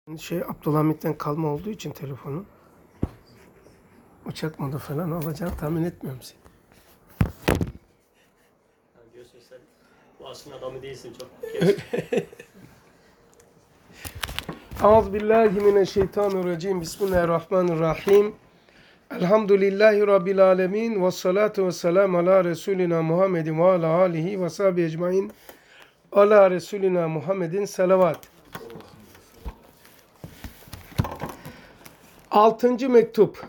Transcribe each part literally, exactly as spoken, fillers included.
Şey Abdülhamit'ten kalma olduğu için telefonu uçak modu falan olacağını tahmin etmiyorum seni. Yani diyorsun sen bu asrın adamı değilsin çok. Geç. Euzubillahimineşşeytanirracim. Bismillahirrahmanirrahim. Elhamdülillahi Rabbil alemin. Ve salatu ve selamu ala Resulina Muhammedin ve ala alihi ve sahbihi ecmain. Ala Resulina Muhammedin salavat. Altıncı mektup.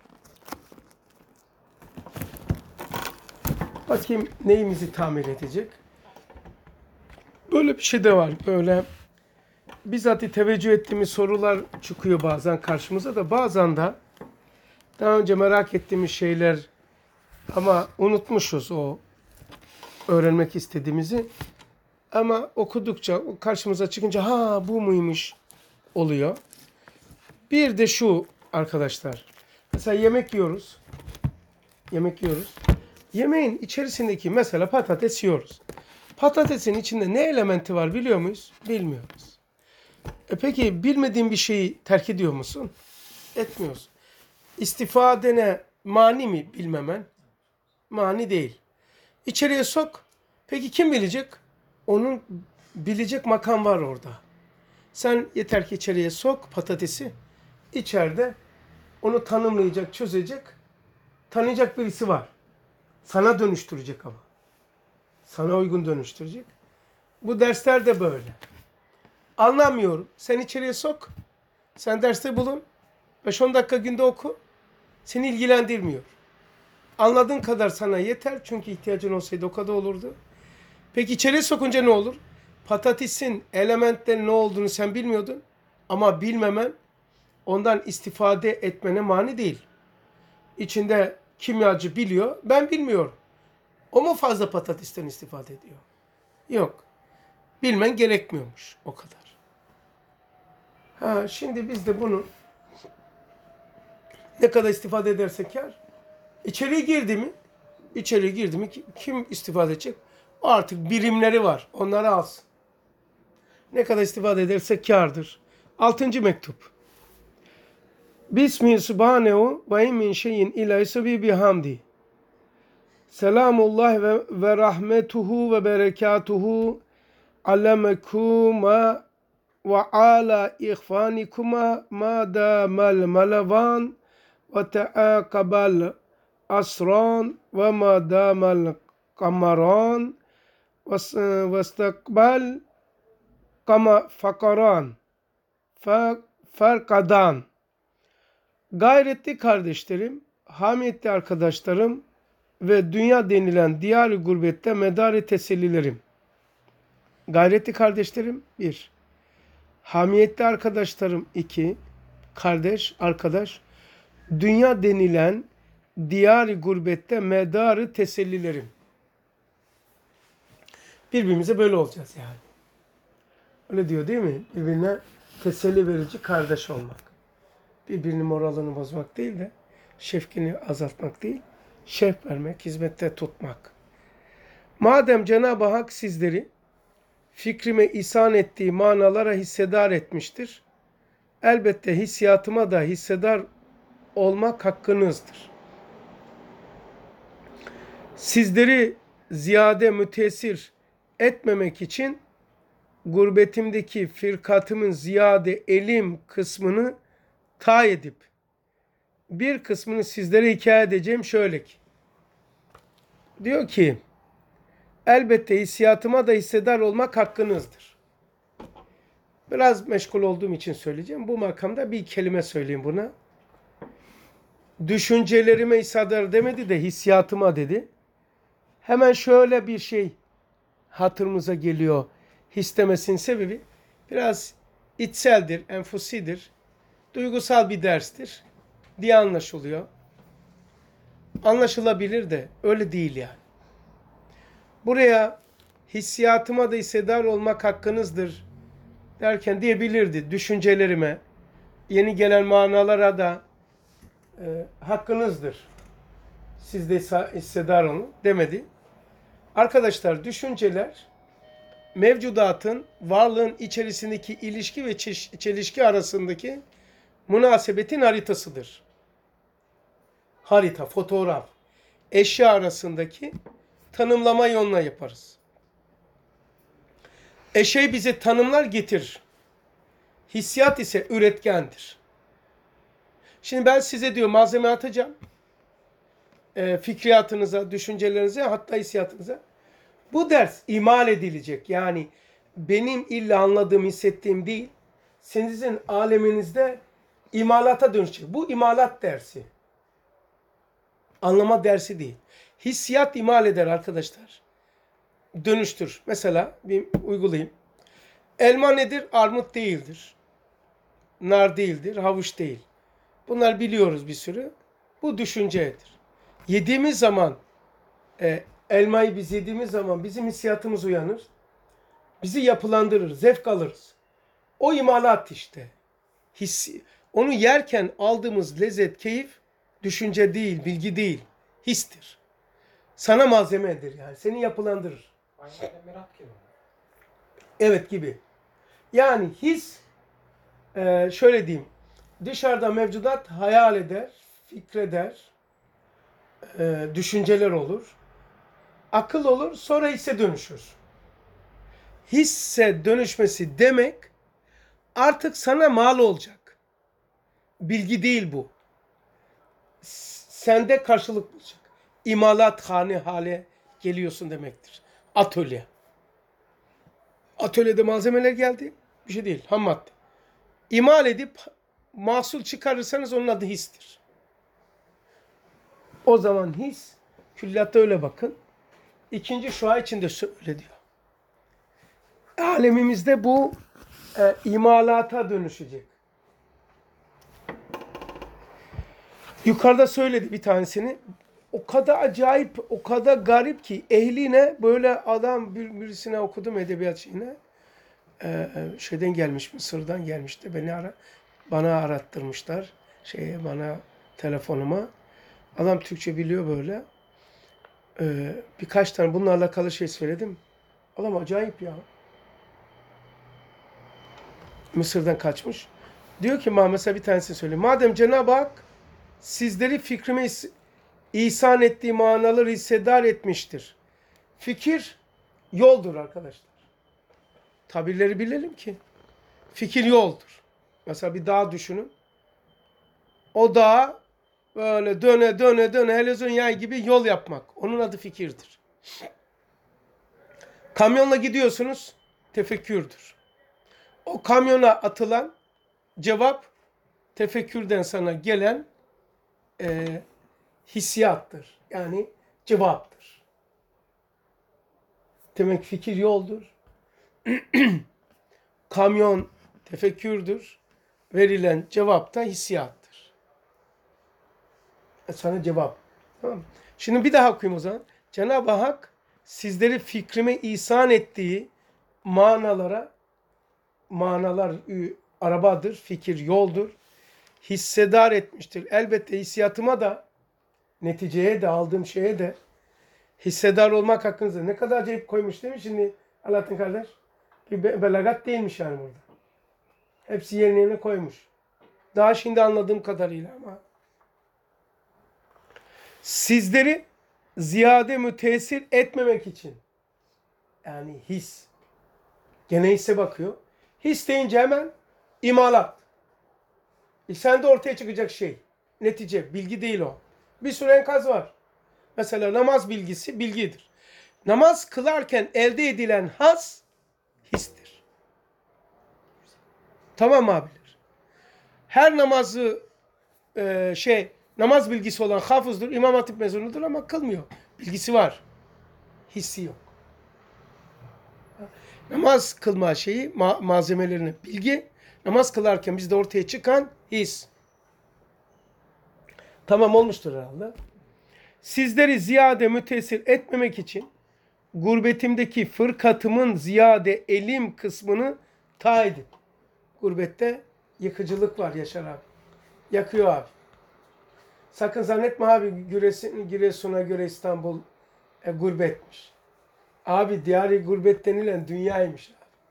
Bakayım neyimizi tamir edecek. Böyle bir şey de var. Böyle bizzat teveccüh ettiğimiz sorular çıkıyor bazen karşımıza da. Bazen de daha önce merak ettiğimiz şeyler ama unutmuşuz o öğrenmek istediğimizi. Ama okudukça o karşımıza çıkınca ha bu muymuş oluyor. Bir de şu arkadaşlar. Mesela yemek yiyoruz. Yemek yiyoruz. Yemeğin içerisindeki mesela patates yiyoruz. Patatesin içinde ne elementi var biliyor muyuz? Bilmiyoruz. E peki bilmediğin bir şeyi terk ediyor musun? Etmiyorsun. İstifadene mani mi bilmemen? Mani değil. İçeriye sok. Peki kim bilecek? Onun bilecek makam var orada. Sen yeter ki içeriye sok patatesi. İçeride onu tanımlayacak, çözecek, tanıyacak birisi var. Sana dönüştürecek ama. Sana uygun dönüştürecek. Bu dersler de böyle. Anlamıyorum. Sen içeriye sok. Sen derste bulun. beş on dakika günde oku. Seni ilgilendirmiyor. Anladığın kadar sana yeter. Çünkü ihtiyacın olsaydı o kadar olurdu. Peki içeriye sokunca ne olur? Patatesin elementlerin ne olduğunu sen bilmiyordun. Ama bilmemen ondan istifade etmene mani değil. İçinde kimyacı biliyor. Ben bilmiyorum. O mu fazla patatesten istifade ediyor? Yok. Bilmen gerekmiyormuş. O kadar. Ha, şimdi biz de bunu ne kadar istifade edersek kâr. İçeriye girdi mi? İçeriye girdi mi kim istifade edecek? O artık birimleri var. Onları alsın. Ne kadar istifade edersek kârdır. Altıncı mektup. Bismi subhanehu ve in min şeyin illa yusabbihu bihamdi. Selamullah ve, ve rahmetuhu ve berekatuhu alemekuma ve ala ihfanikuma ma damal malavan ve teakabal asran ve ma damal kamaran ve istakbal kama fakaran farkadan. Gayretli kardeşlerim, hamiyetli arkadaşlarım ve dünya denilen diyar-ı gurbette medar-ı tesellilerim. Gayretli kardeşlerim bir. Hamiyetli arkadaşlarım iki. Kardeş, arkadaş. Dünya denilen diyar-ı gurbette medar-ı tesellilerim. Birbirimize böyle olacağız yani. Öyle diyor değil mi? Birbirine teselli verici kardeş olmak. Birbirinin moralini bozmak değil de şefkini azaltmak değil, şef vermek, hizmette tutmak. Madem Cenab-ı Hak sizleri fikrime ihsan ettiği manalara hissedar etmiştir, elbette hissiyatıma da hissedar olmak hakkınızdır. Sizleri ziyade müteessir etmemek için gurbetimdeki firkatımın ziyade elim kısmını ta edip bir kısmını sizlere hikaye edeceğim şöyle ki. Diyor ki elbette hissiyatıma da hissedar olmak hakkınızdır. Biraz meşgul olduğum için söyleyeceğim. Bu makamda bir kelime söyleyeyim buna. Düşüncelerime hissedar demedi de hissiyatıma dedi. Hemen şöyle bir şey hatırımıza geliyor. His demesinin sebebi biraz içseldir, enfusidir. Duygusal bir derstir diye anlaşılıyor. Anlaşılabilir de öyle değil yani. Buraya hissiyatıma da hissedar olmak hakkınızdır derken diyebilirdi. Düşüncelerime, yeni gelen manalara da e, hakkınızdır. Siz de hissedar olun demedi. Arkadaşlar düşünceler mevcudatın, varlığın içerisindeki ilişki ve çeş- çelişki arasındaki münasebetin haritasıdır. Harita, fotoğraf, eşya arasındaki tanımlama yoluna yaparız. Eşey bize tanımlar getirir. Hissiyat ise üretkendir. Şimdi ben size diyor malzeme atacağım. E, fikriyatınıza, düşüncelerinize, hatta hissiyatınıza. Bu ders imal edilecek. Yani benim illa anladığım, hissettiğim değil. Sizin aleminizde imalata dönüşecek. Bu imalat dersi. Anlama dersi değil. Hissiyat imal eder arkadaşlar. Dönüştür. Mesela bir uygulayayım. Elma nedir? Armut değildir. Nar değildir. Havuç değil. Bunlar biliyoruz bir sürü. Bu düşüncedir. Yediğimiz zaman e, elmayı biz yediğimiz zaman bizim hissiyatımız uyanır. Bizi yapılandırır. Zevk alırız. O imalat işte. Hissi, onu yerken aldığımız lezzet, keyif düşünce değil, bilgi değil. Histir. Sana malzemedir yani. Seni yapılandırır. Aynen merak gibi. Evet gibi. Yani his e, şöyle diyeyim. Dışarıda mevcudat hayal eder, fikreder, e, düşünceler olur. Akıl olur, sonra hisse dönüşür. Hisse dönüşmesi demek artık sana mal olacak. Bilgi değil bu. Sende karşılık bulacak. İmalathane hale geliyorsun demektir. Atölye. Atölyede malzemeler geldi. Bir şey değil. Ham madde. İmal edip mahsul çıkarırsanız onun adı histir. O zaman his, külliyatta öyle bakın. İkinci şua için de öyle diyor. Alemimizde bu e, imalata dönüşecek. Yukarıda söyledi bir tanesini. O kadar acayip, o kadar garip ki ehline böyle adam bir, birisine okudum edebiyat şeyine. Ee, şeyden gelmiş, Mısır'dan gelmişti. Beni ara, bana arattırmışlar. Şeye, bana telefonuma. Adam Türkçe biliyor böyle. Ee, birkaç tane bununla alakalı şey söyledim. Adam acayip ya. Mısır'dan kaçmış. Diyor ki mesela bir tanesini söyleyeyim. Madem Cenab-ı Hak sizleri fikrime is- ihsan ettiği manaları hissedar etmiştir. Fikir yoldur arkadaşlar. Tabirleri bilelim ki. Fikir yoldur. Mesela bir dağ düşünün. O dağ böyle döne döne döne helezon yay gibi yol yapmak. Onun adı fikirdir. Kamyonla gidiyorsunuz. Tefekkürdür. O kamyona atılan cevap tefekkürden sana gelen e, hissiyattır. Yani cevaptır. Demek fikir yoldur. Kamyon tefekkürdür. Verilen cevap da hissiyattır. E sana cevap. Tamam mı? Şimdi bir daha okuyayım o zaman. Cenab-ı Hak sizleri fikrime ihsan ettiği manalara, manalar arabadır, fikir yoldur, hissedar etmiştir. Elbette hissiyatıma da, neticeye de, aldığım şeye de hissedar olmak hakkınızda ne kadar acayip koymuş değil mi şimdi Alaaddin kardeş? Bir be- belagat değilmiş yani burada. Hepsi yerine yerine koymuş. Daha şimdi anladığım kadarıyla ama. Sizleri ziyade müteessir etmemek için. Yani his. Gene hisse bakıyor. His deyince hemen imalat. E sende ortaya çıkacak şey. Netice. Bilgi değil o. Bir sürü enkaz var. Mesela namaz bilgisi bilgidir. Namaz kılarken elde edilen haz histir. Tamam abiler. Her namazı e, şey namaz bilgisi olan hafızdır, İmam Hatip mezunudur ama kılmıyor. Bilgisi var. Hissi yok. Namaz kılma şeyi ma- malzemelerini bilgi, namaz kılarken bizde ortaya çıkan his. Tamam olmuştur herhalde. Sizleri ziyade müteessir etmemek için gurbetimdeki fırkatımın ziyade elim kısmını ta edin. Gurbette yıkıcılık var Yaşar abi. Yakıyor abi. Sakın zannetme abi Giresun'a göre İstanbul e, gurbetmiş. Abi diyar-ı gurbet denilen dünyaymış.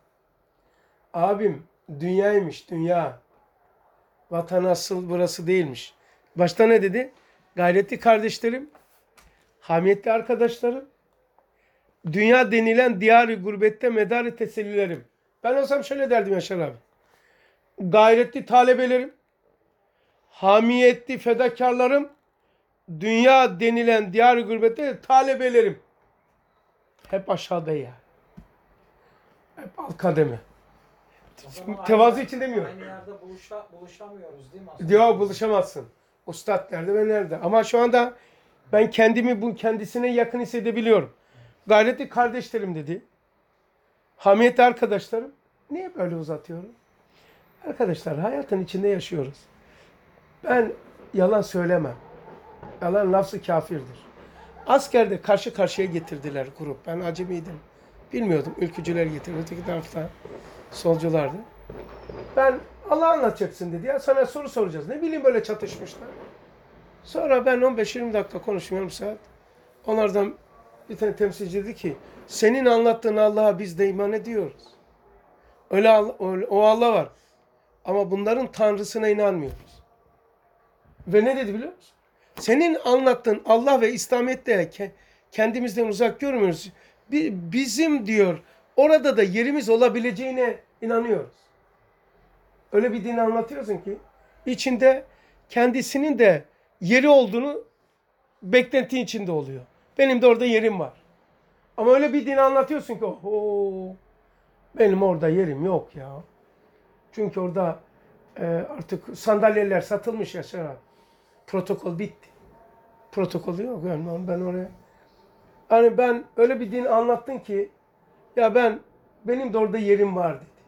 Abim dünyaymış dünya. Vatan asıl burası değilmiş. Başta ne dedi? Gayretli kardeşlerim, hamiyetli arkadaşlarım, dünya denilen diyar-ı gurbette medar-ı tesellilerim. Ben olsam şöyle derdim Yaşar abi. Gayretli talebelerim, hamiyetli fedakarlarım, dünya denilen diyar-ı gurbette talebelerim. Hep aşağıda ya. Hep alt kademe. O zaman Tevazu aynı- için demiyorum. Aynı yerde buluşa, buluşamıyoruz değil mi aslında? Diyor buluşamazsın. Ustad nerede ve nerede? Ama şu anda ben kendimi bu kendisine yakın hissedebiliyorum. Gayretli kardeşlerim dedi. Hamiyetli arkadaşlarım. Niye böyle uzatıyorum? Arkadaşlar hayatın içinde yaşıyoruz. Ben yalan söylemem. Yalan lafzı kafirdir. Askerde karşı karşıya getirdiler grup. Ben acemiydim. Bilmiyordum. Ülkücüler getirdi. Öteki tarafta solculardı. Ben Allah anlatacaksın dedi ya. Sana soru soracağız. Ne bileyim böyle çatışmışlar. Sonra ben on beş yirmi dakika konuştum yarım saat. Onlardan bir tane temsilci dedi ki senin anlattığın Allah'a biz de iman ediyoruz. Öyle Allah, öyle- o Allah var. Ama bunların tanrısına inanmıyoruz. Ve ne dedi biliyor musun? Senin anlattığın Allah ve İslamiyet'te ke- kendimizden uzak görmüyoruz. Bi- Bizim diyor orada da yerimiz olabileceğine inanıyoruz. Öyle bir din anlatıyorsun ki içinde kendisinin de yeri olduğunu beklenti içinde oluyor. Benim de orada yerim var. Ama öyle bir din anlatıyorsun ki oho, benim orada yerim yok ya. Çünkü orada e, artık sandalyeler satılmış Yaşar abi. Protokol bitti. Protokolü yok yani ben oraya. Hani ben öyle bir din anlattın ki ya ben benim de orada yerim var dedi.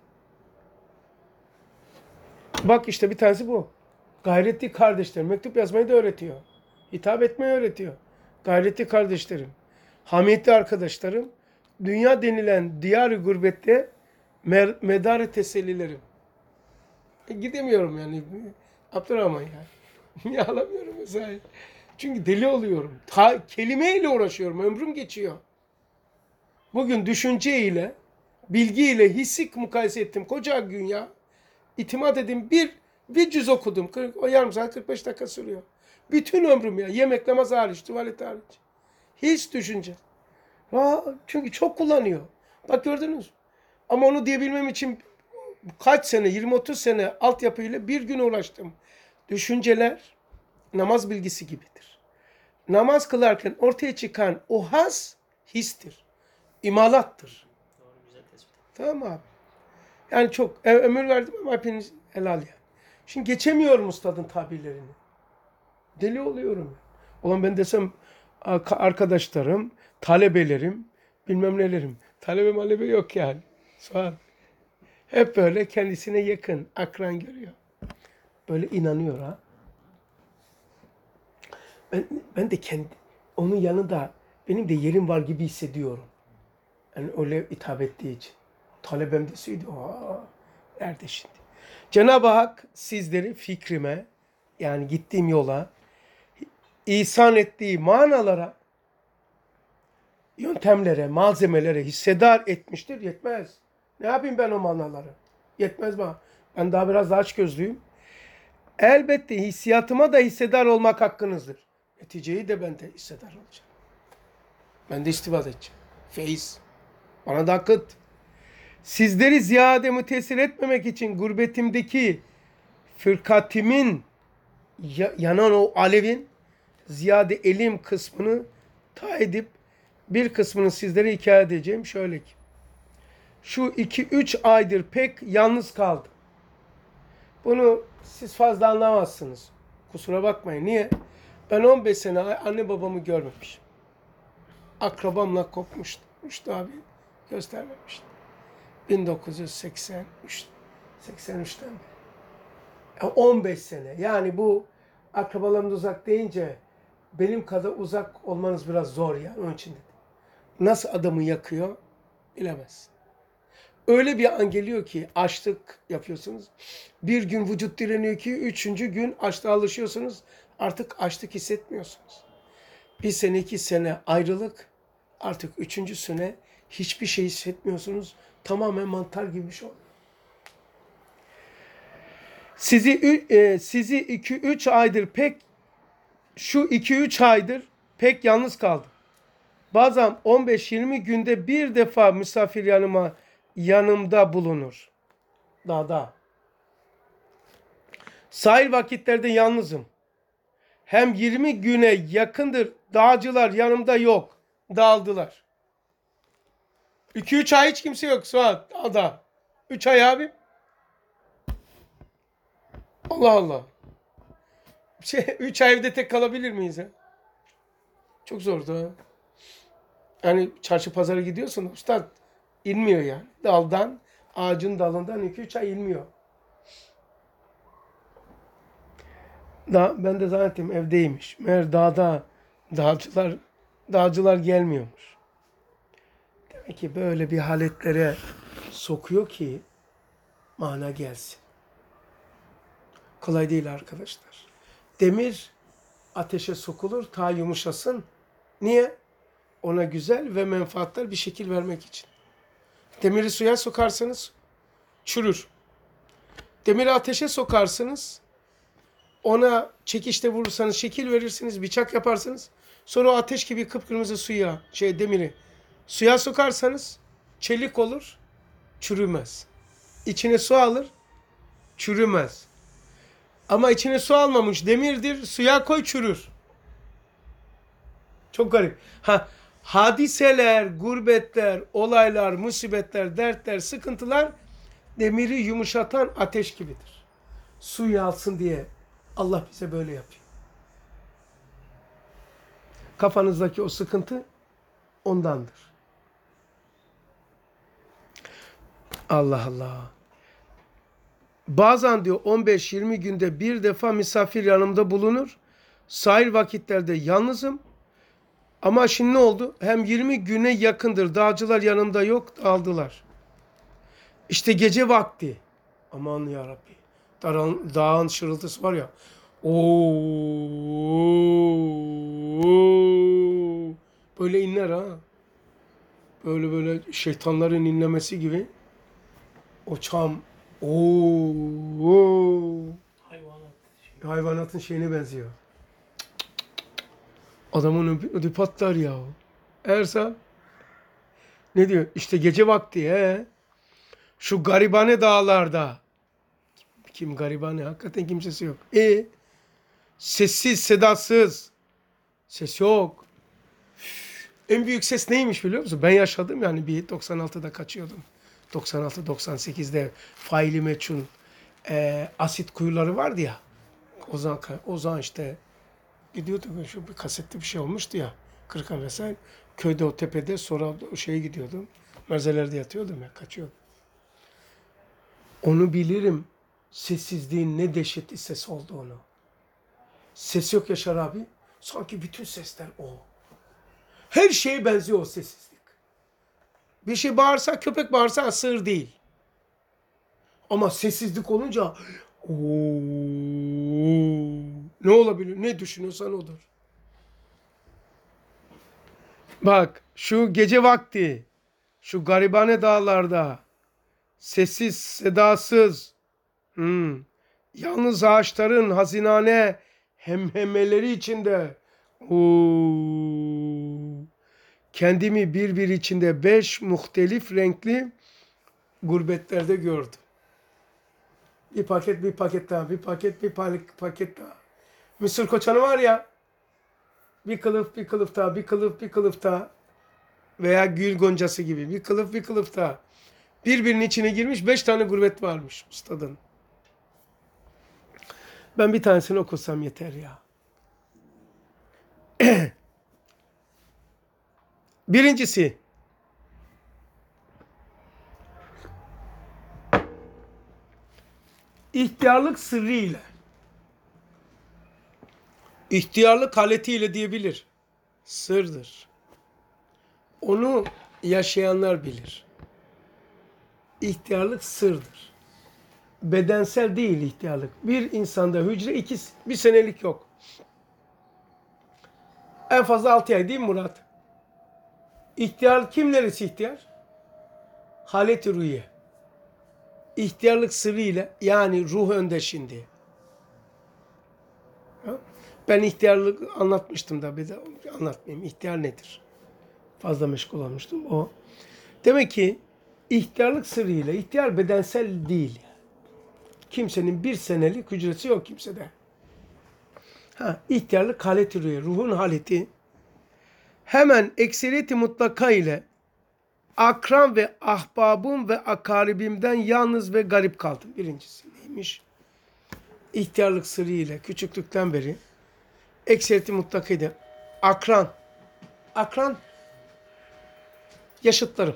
Bak işte bir tanesi bu. Gayretli kardeşlerim. Mektup yazmayı da öğretiyor. Hitap etmeyi öğretiyor. Gayretli kardeşlerim. Hamiyetli arkadaşlarım. Dünya denilen diyar-ı gurbette mer- medar-ı tesellilerim. E, gidemiyorum yani. Abdurrahman yani. Niye alamıyorum mesela? Çünkü deli oluyorum. Ta, kelimeyle uğraşıyorum. Ömrüm geçiyor. Bugün düşünceyle, bilgiyle, hissi mukayese ettim. Koca gün ya. İtimat edin bir bir cüz okudum. O yarım saat kırk beş dakika sürüyor. Bütün ömrüm ya. Yemek, namaz hariç, tuvalet hariç. Hiç düşünce. Aa, çünkü çok kullanıyor. Bak gördünüz mü? Ama onu diyebilmem için kaç sene, yirmi otuz sene altyapıyla bir gün uğraştım. Düşünceler namaz bilgisi gibidir. Namaz kılarken ortaya çıkan o haz histir. İmalattır. Doğru, güzel tespit. Tamam mı abi? Yani çok ö- ömür verdim ama hepiniz helal yani. Şimdi geçemiyorum ustadın tabirlerini. Deli oluyorum. Ulan ben desem arka- arkadaşlarım, talebelerim, bilmem nelerim. Talebe malebe yok yani. Suat. Hep böyle kendisine yakın, akran görüyor. Böyle inanıyor ha. Ben, ben de kendi, onun yanında benim de yerim var gibi hissediyorum. Yani öyle hitap ettiği için. Talebem deseydi, aa, nerede şimdi? Cenab-ı Hak sizleri fikrime, yani gittiğim yola, ihsan ettiği manalara, yöntemlere, malzemelere hissedar etmiştir. Yetmez. Ne yapayım ben o manaları? Yetmez bana. Ben daha biraz daha açgözlüyüm. Elbette hissiyatıma da hissedar olmak hakkınızdır. Neticeyi de ben de hissedar olacağım. Ben de istifade edeceğim. Feyiz. Bana da akıt. Sizleri ziyade mütesir etmemek için gurbetimdeki fırkatimin ya- yanan o alevin ziyade elim kısmını ta edip bir kısmını sizlere hikaye edeceğim. Şöyle ki şu iki üç aydır pek yalnız kaldım. Bunu siz fazla anlamazsınız. Kusura bakmayın. Niye? Ben on beş sene anne babamı görmemişim. Akrabamla kopmuştu. Müştü abi göstermemişti. bin dokuz yüz seksen üç seksen üçten beri. on beş sene. Yani bu akrabalarımız uzak deyince benim kadar uzak olmanız biraz zor ya. Onun için dedim. Nasıl adamı yakıyor bilemezsin. Öyle bir an geliyor ki açlık yapıyorsunuz. Bir gün vücut direniyor ki üçüncü gün açlığa alışıyorsunuz. Artık açlık hissetmiyorsunuz. Bir sene iki sene ayrılık artık üçüncü sene Hiçbir şey hissetmiyorsunuz. Tamamen mantar gibi bir şey oluyor. Sizi ü- e, sizi iki üç aydır pek şu iki üç aydır pek yalnız kaldım. Bazen on beş yirmi günde bir defa misafir yanıma yanımda bulunur. Dağda. Sahil vakitlerde yalnızım. Hem yirmi güne yakındır dağcılar yanımda yok. Dağıldılar. iki üç ay hiç kimse yok Suat dağda. üç ay abi. Allah Allah. Şey, üç ay evde tek kalabilir miyiz ya? Çok zordu ha. Yani çarşı pazara gidiyorsun usta inmiyor yani. Daldan, ağacın dalından iki üç ay inmiyor. Da, ben de zannettim evdeymiş. Meğer dağda dağcılar dağcılar gelmiyormuş. Demek ki böyle bir haletlere sokuyor ki mana gelsin. Kolay değil arkadaşlar. Demir ateşe sokulur ta yumuşasın. Niye? Ona güzel ve menfaatler bir şekil vermek için. Demiri suya sokarsanız çürür. Demiri ateşe sokarsınız. Ona çekişte vurursanız şekil verirsiniz, bıçak yaparsınız. Sonra o ateş gibi kıpkırmızı suya, şey demiri suya sokarsanız çelik olur, çürümez. İçine su alır, çürümez. Ama içine su almamış demirdir, suya koy çürür. Çok garip. Ha, hadiseler, gurbetler, olaylar, musibetler, dertler, sıkıntılar demiri yumuşatan ateş gibidir. Su yalsın diye Allah bize böyle yapıyor. Kafanızdaki o sıkıntı ondandır. Allah Allah. Bazen diyor on beş yirmi günde bir defa misafir yanımda bulunur. Sahil vakitlerde yalnızım. Ama şimdi ne oldu? Hem yirmi güne yakındır. Dağcılar yanımda yok. Aldılar. İşte gece vakti. Aman yarabbi. Dağın, dağın şırıltısı var ya. Oo, böyle inler ha. Böyle böyle şeytanların inlemesi gibi. O çam. Oo, Hayvanat. hayvanatın şeyine benziyor. Adamın ödü, ödü patlar ya. Ersan ne diyor? İşte gece vakti he. Şu garibane dağlarda. Kim garibane? Hakikaten kimsesi yok. E sessiz, sedasız. Ses yok. En büyük ses neymiş biliyor musun? Ben yaşadım yani bir doksan altıda kaçıyordum. doksan altı doksan sekizde faili meçhul e, asit kuyuları vardı ya. O zaman, o zaman işte gidiyorduk. Şu bir kasetli bir şey olmuştu ya. Kırkan vesaire. Köyde o tepede sonra o şeye gidiyordum. Merzelerde yatıyordum ya. Kaçıyordum. Onu bilirim. Sessizliğin ne dehşetli ses olduğunu. Ses yok Yaşar abi. Sanki bütün sesler o. Her şeye benziyor o sessizlik. Bir şey bağırsa, köpek bağırsa sığır değil. Ama sessizlik olunca ooo, ne olabilir? Ne düşünüyorsan odur. Bak şu gece vakti, şu garibane dağlarda, sessiz, sedasız, hmm, yalnız ağaçların hazinane hemhemeleri içinde, ooo, kendimi bir bir içinde beş muhtelif renkli gurbetlerde gördüm. Bir paket, bir paket daha, bir paket, bir paket daha. Mısır koçanı var ya, bir kılıf, bir kılıf daha, bir kılıf, bir kılıf daha. Veya gül goncası gibi bir kılıf, bir kılıf daha. Birbirinin içine girmiş beş tane gurbet varmış ustadın. Ben bir tanesini okusam yeter ya. Birincisi, ihtiyarlık sırrı ile, ihtiyarlık haletiyle diyebilir. Sırdır. Onu yaşayanlar bilir. İhtiyarlık sırdır. Bedensel değil ihtiyarlık. Bir insanda hücre iki, bir senelik yok. En fazla altı ay değil mi Murat? İhtiyar kim neresi ihtiyar? halet-i ruhiye. İhtiyarlık sırrı ile yani ruh önde şimdi. Ha? Ben ihtiyarlık anlatmıştım da bir de anlatmayayım. İhtiyar nedir? Fazla meşgul olmuştum. O. Demek ki ihtiyarlık sırrı ile ihtiyar bedensel değil. Kimsenin bir senelik hücresi yok kimsede. Ha, ihtiyarlık haleti rüya, ruhun haleti hemen ekseriyeti mutlaka ile akran ve ahbabım ve akaribimden yalnız ve garip kaldım. Birincisi neymiş? İhtiyarlık sırrı ile küçüklükten beri ekseriyeti mutlaka ile akran, akran yaşıtlarım.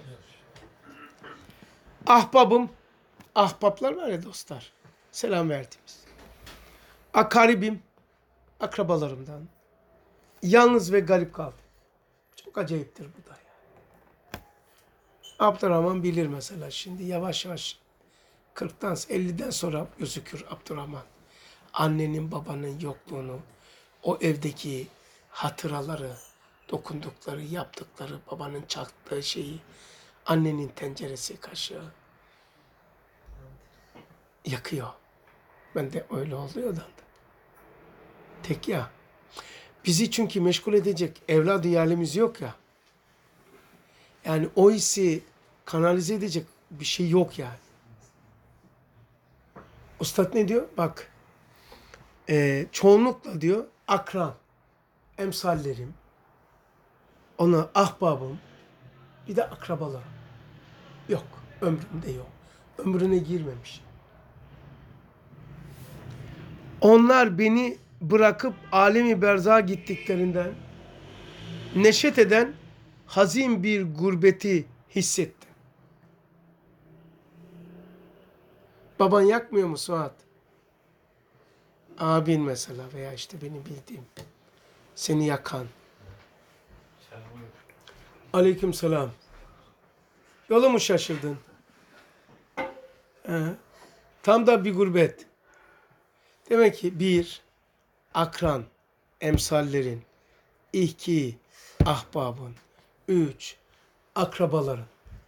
Ahbabım, ahbaplar var ya dostlar, selam verdiğimiz. Akaribim, akrabalarımdan. Yalnız ve garip kaldım. Çok acayiptir bu da ya. Abdurrahman bilir mesela şimdi yavaş yavaş kırktan elliden sonra gözükür Abdurrahman. Annenin babanın yokluğunu, o evdeki hatıraları, dokundukları, yaptıkları, babanın çaktığı şeyi, annenin tenceresi, kaşığı yakıyor. Ben de öyle oluyor da. Tek ya. Bizi çünkü meşgul edecek evladı halimiz yok ya. Yani o hissi kanalize edecek bir şey yok yani. Ustad ne diyor? Bak, e, çoğunlukla diyor akran, emsallerim, ona ahbabım, bir de akrabalarım. Yok, ömrümde yok. Ömrüne girmemiş. Onlar beni bırakıp alemi berzağa gittiklerinden neşet eden hazin bir gurbeti hissettim. Baban yakmıyor mu Suat? Abin mesela veya işte benim bildiğim. Seni yakan. Aleyküm selam. Yolu mu şaşırdın? He. Tam da bir gurbet. Demek ki bir, akran, emsallerin. İki, ahbabın. Üç, akrabaların.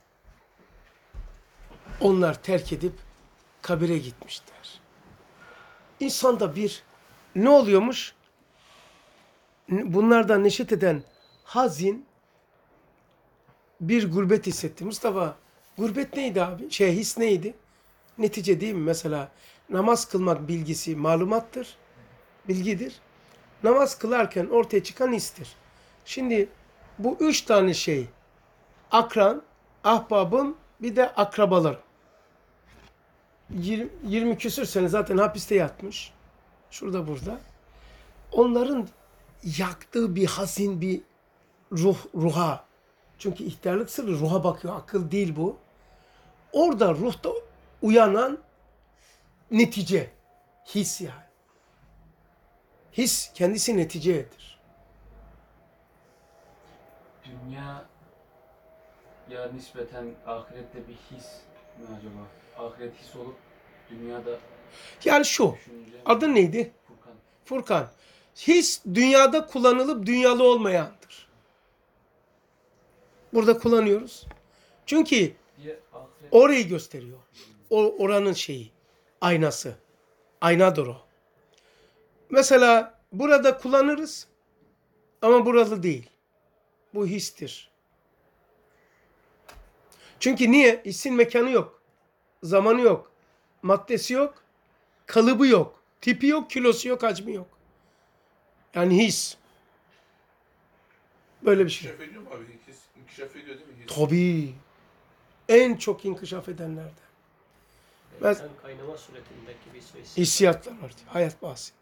Onlar terk edip kabire gitmişler. İnsanda bir ne oluyormuş? Bunlardan neşet eden hazin bir gurbet hissetti. Mustafa, gurbet neydi abi? Şey, his neydi? Netice değil mi? Mesela namaz kılmak bilgisi malumattır, bilgidir. Namaz kılarken ortaya çıkan histir. Şimdi bu üç tane şey, akran, ahbabım, bir de akrabalarım. yirmi, yirmi küsür sene zaten hapiste yatmış. Şurada burada. Onların yaktığı bir hazin bir ruh, ruha. Çünkü ihtiyarlık sırrı ruha bakıyor. Akıl değil bu. Orada ruhta uyanan netice. His yani. His kendisi neticedir. Dünya ya nispeten ahirette bir his mi acaba? Ahiret his olup dünyada Yani şu. düşünce Adın neydi? Furkan. Furkan. His dünyada kullanılıp dünyalı olmayandır. Burada kullanıyoruz. Çünkü Diye ahiret orayı gösteriyor. O, oranın şeyi. Aynası. Aynadır o. Mesela burada kullanırız ama buralı değil. Bu histir. Çünkü niye? Hissin mekanı yok. Zamanı yok. Maddesi yok. Kalıbı yok. Tipi yok, kilosu yok, hacmi yok. Yani his. Böyle bir şey. İnkişaf ediyor mu abi? İnkis, inkişaf ediyor değil mi? His. Tabii. En çok inkişaf edenlerden. Ben- Sen kaynama suretindeki bir su hissi. Hissiyatlar var. Hayat bahsinde.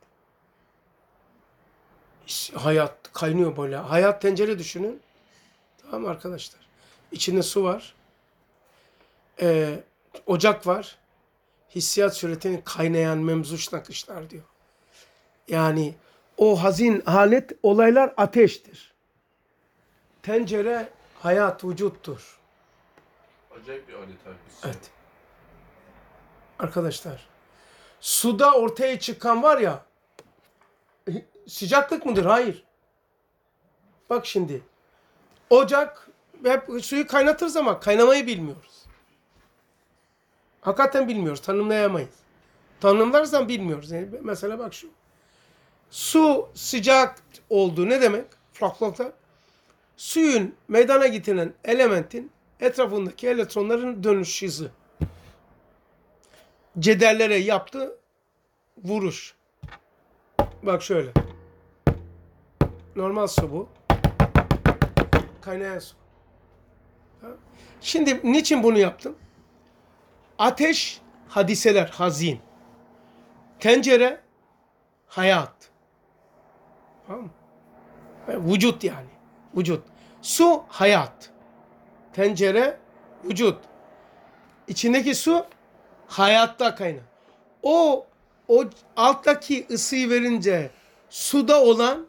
His- hayat kaynıyor böyle. Hayat tencere düşünün. Tamam mı arkadaşlar? İçinde su var. Ee, ocak var. Hissiyat suretini kaynayan memzuş nakışlar diyor. Yani o hazin halet olaylar ateştir. Tencere hayat vücuttur. Acayip bir alet abi. His. Evet. Arkadaşlar, suda ortaya çıkan var ya, sıcaklık mıdır? Hayır. Bak şimdi, ocak, hep suyu kaynatırız ama kaynamayı bilmiyoruz. Hakikaten bilmiyoruz. Tanımlayamayız. Tanımlarsan bilmiyoruz. Yani mesela bak şu. Su sıcak olduğu ne demek? Flokta. Suyun meydana getirilen elementin etrafındaki elektronların dönüş hızı. Cederlere yaptığı vuruş. Bak şöyle. Normal su bu. Kaynayan su. Şimdi niçin bunu yaptım? Ateş, hadiseler, hazin. Tencere, hayat. Tamam mı? Vücut yani. Vücut. Su, hayat. Tencere, vücut. İçindeki su, hayatta kaynar. O, o alttaki ısıyı verince suda olan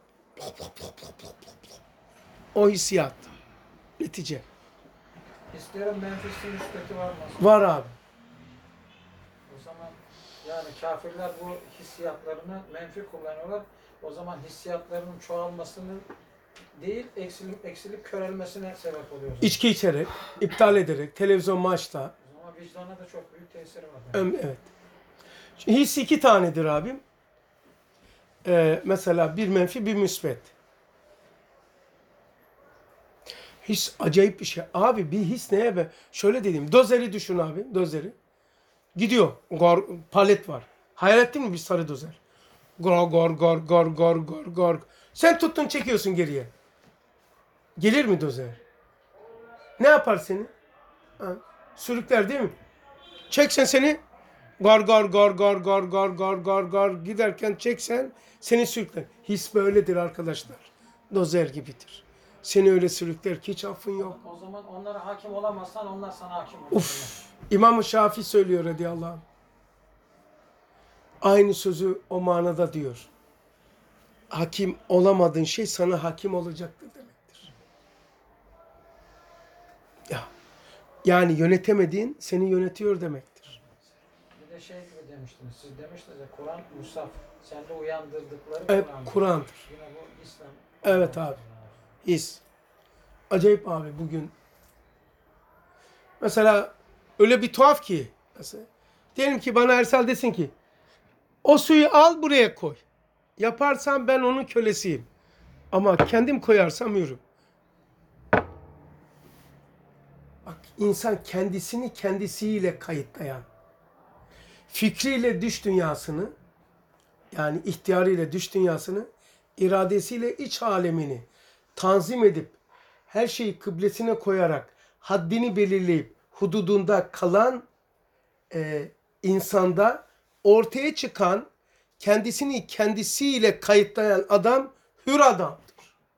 o hissiyat. Netice. Hislerin menfisi müsbeti var mı? Var abi. O zaman yani kafirler bu hissiyatlarını menfi kullanıyorlar. O zaman hissiyatlarının çoğalmasının değil, eksilip eksilip körelmesine sebep oluyor. İçki içerek, iptal ederek, televizyon maçta. O zaman vicdana da çok büyük tesiri var. Em- Evet. Şimdi his iki tanedir abim. Ee, mesela bir menfi, bir müsbet. His acayip bir şey. Abi bir his neye be? Şöyle dedim. Dozeri düşün abi. Dozeri. Gidiyor. Gor, palet var. Hayal ettin mi bir sarı dozer? Gor gor gor gor gor gor gor. Sen tuttun çekiyorsun geriye. Gelir mi dozer? Ne yapar seni? Ha, sürükler değil mi? Çeksen seni gar gar gar gar gar gar gar gar gar giderken çeksen seni sürükler. His böyledir arkadaşlar. Dozer gibidir. Seni öyle sürükler ki hiç affın yok. O zaman onlara hakim olamazsan onlar sana hakim olur. Uf. İmam-ı Şafii söylüyor radıyallahu anh. Aynı sözü o manada diyor. Hakim olamadığın şey sana hakim olacaktır demektir. Ya. Yani yönetemediğin seni yönetiyor demektir. Bir de şey gibi demiştiniz. Siz demiştiniz ya Kur'an musaf. Sende uyandırdıkları Evet, Kur'an'dır. Kur'an'dır. Yine bu İslam. Evet abi. His. Acayip abi bugün. Mesela öyle bir tuhaf ki. Mesela, diyelim ki bana Ersal desin ki o suyu al buraya koy. Yaparsam ben onun kölesiyim. Ama kendim koyarsam yürüm. Bak insan kendisini kendisiyle kayıtlayan, fikriyle düş dünyasını, yani ihtiyarıyla düş dünyasını, iradesiyle iç alemini tanzim edip, her şeyi kıblesine koyarak, haddini belirleyip, hududunda kalan e, insanda ortaya çıkan, kendisini kendisiyle kayıtlayan adam hür adamdır.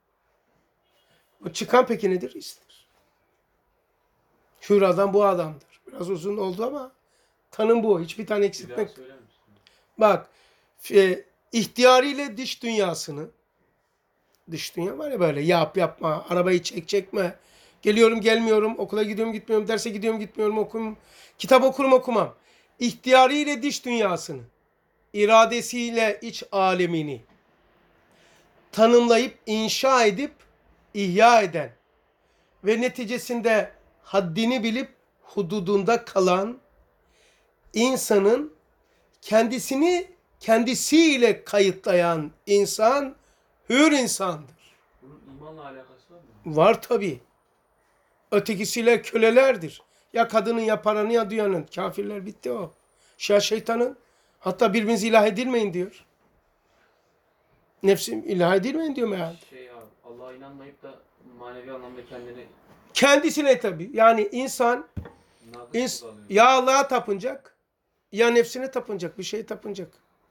O çıkan peki nedir? İstir. Hür adam bu adamdır. Biraz uzun oldu ama tanım bu. Hiçbir tane Bir daha eksiltmek. söyler misin? Bak, e, ihtiyarıyla dış dünyasını, dış dünya var ya böyle yap yapma, arabayı çek çekme, geliyorum gelmiyorum, okula gidiyorum gitmiyorum, derse gidiyorum gitmiyorum, okum, kitap okurum okumam. İhtiyarıyla dış dünyasını, iradesiyle iç alemini tanımlayıp, inşa edip, ihya eden ve neticesinde haddini bilip hududunda kalan insanın kendisini kendisiyle kayıtlayan insan hür insandır. Bunun imanla alakası var mı? Var tabii. Ötekisiyle kölelerdir. Ya kadının ya paranın ya dünyanın. Kafirler bitti o. Ya şeytanın. Hatta birbirinizi ilah edilmeyin diyor. Nefsim ilah edilmeyin diyor meğer. Şey abi, Allah'a inanmayıp da manevi anlamda kendini Kendisine tabii. Yani insan nakıs ins gibi alıyor. ya Allah'a tapınacak ya nefsine tapınacak. Bir şeye tapınacak.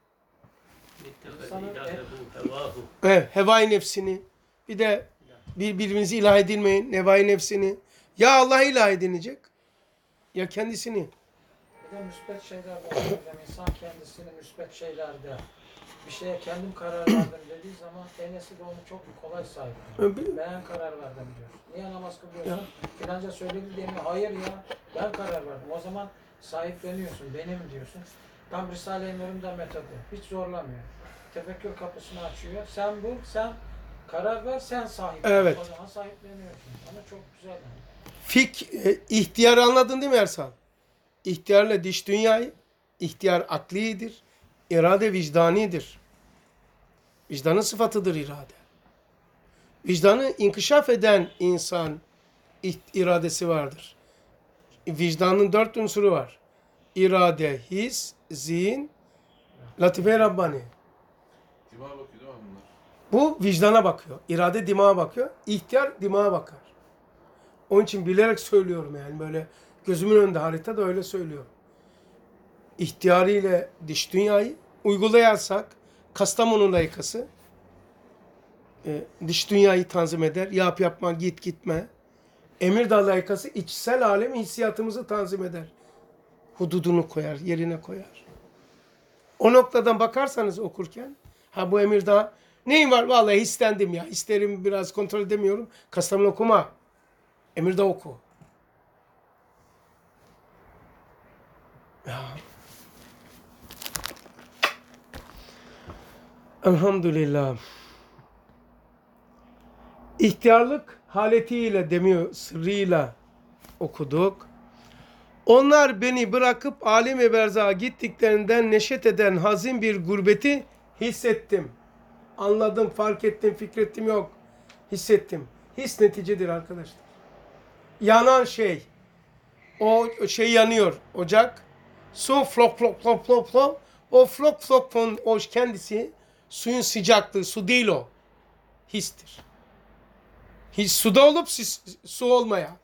Sana- İlahehu hevahu. Evet, hevai nefsini. Bir de bir, birbirinizi ilah edilmeyin. Hevai nefsini. Ya Allah ilah edinecek ya kendisini. Bir de müsbet şeyler var. Hocam insan kendisini müsbet şeylerde bir şeye kendim karar verdim dediği zaman enesi de onu çok kolay sahipleniyor. Ben karar verdim diyor. Niye namaz kılıyorsun? Filanca söyledi diye mi? Hayır ya. Ben karar verdim. O zaman sahipleniyorsun. Benim diyorsun. Tam Risale-i Nur'un da metodu. Hiç zorlamıyor. Tefekkür kapısını açıyor. Sen bul, sen karar ver, sen sahiplen. Evet. O zaman sahipleniyorsun. Ama çok güzel. Yani. Fik, e, ihtiyarı anladın değil mi Ersal? İhtiyarla dış dünyayı, ihtiyar aklidir, irade vicdanidir. Vicdanın sıfatıdır irade. Vicdanı inkişaf eden insan iradesi vardır. Vicdanın dört unsuru var. İrade, his, zihin, latife Rabbani. Dimağa bakıyor değil mi bunlar? Bu vicdana bakıyor. İrade dimağa bakıyor. İhtiyar dimağa bakar. Onun için bilerek söylüyorum yani böyle gözümün önünde harita da öyle söylüyor. İhtiyarı ile dış dünyayı uygulayarsak Kastamonu layıkası e, dış dünyayı tanzim eder. Yap yapma, git gitme. Emirdağ layıkası içsel alemi hissiyatımızı tanzim eder. Hududunu koyar, yerine koyar. O noktadan bakarsanız okurken ha bu Emirdağ neyim var? Vallahi istendim ya. İsterim biraz kontrol edemiyorum. Kastamonu okuma. Emirdağ oku. Ya. Elhamdülillah. İhtiyarlık haletiyle demiyor, sırrıyla okuduk. Onlar beni bırakıp alem-i berzağa gittiklerinden neşet eden hazin bir gurbeti hissettim. Anladım, fark ettim, fikrettim yok. Hissettim. His neticedir arkadaşlar. Yanan şey, o şey yanıyor, ocak. Su flok flok flok flok flok. O flok flok flok o kendisi suyun sıcaklığı, su değil o. Histir. His, suda olup su olmaya.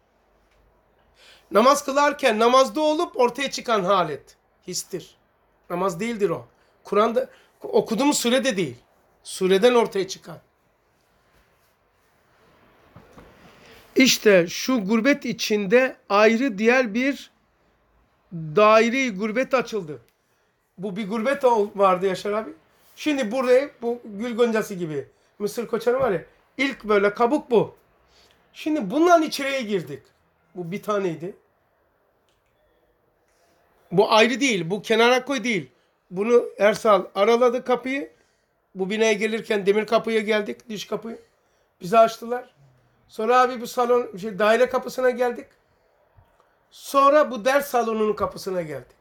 Namaz kılarken namazda olup ortaya çıkan halet. Histir. Namaz değildir o. Kur'an'da okuduğumuz surede değil. Sureden ortaya çıkan. İşte şu gurbet içinde ayrı diğer bir daire gurbet açıldı. Bu bir gurbet vardı Yaşar abi. Şimdi buraya bu gül goncası gibi. Mısır koçanı var ya. İlk böyle kabuk bu. Şimdi bundan içeriye girdik. Bu bir taneydi. Bu ayrı değil. Bu kenara koy değil. Bunu Ersal araladı kapıyı. Bu binaya gelirken demir kapıya geldik. Dış kapıyı. Bizi açtılar. Sonra abi bu salon, şey, daire kapısına geldik. Sonra bu ders salonunun kapısına geldik.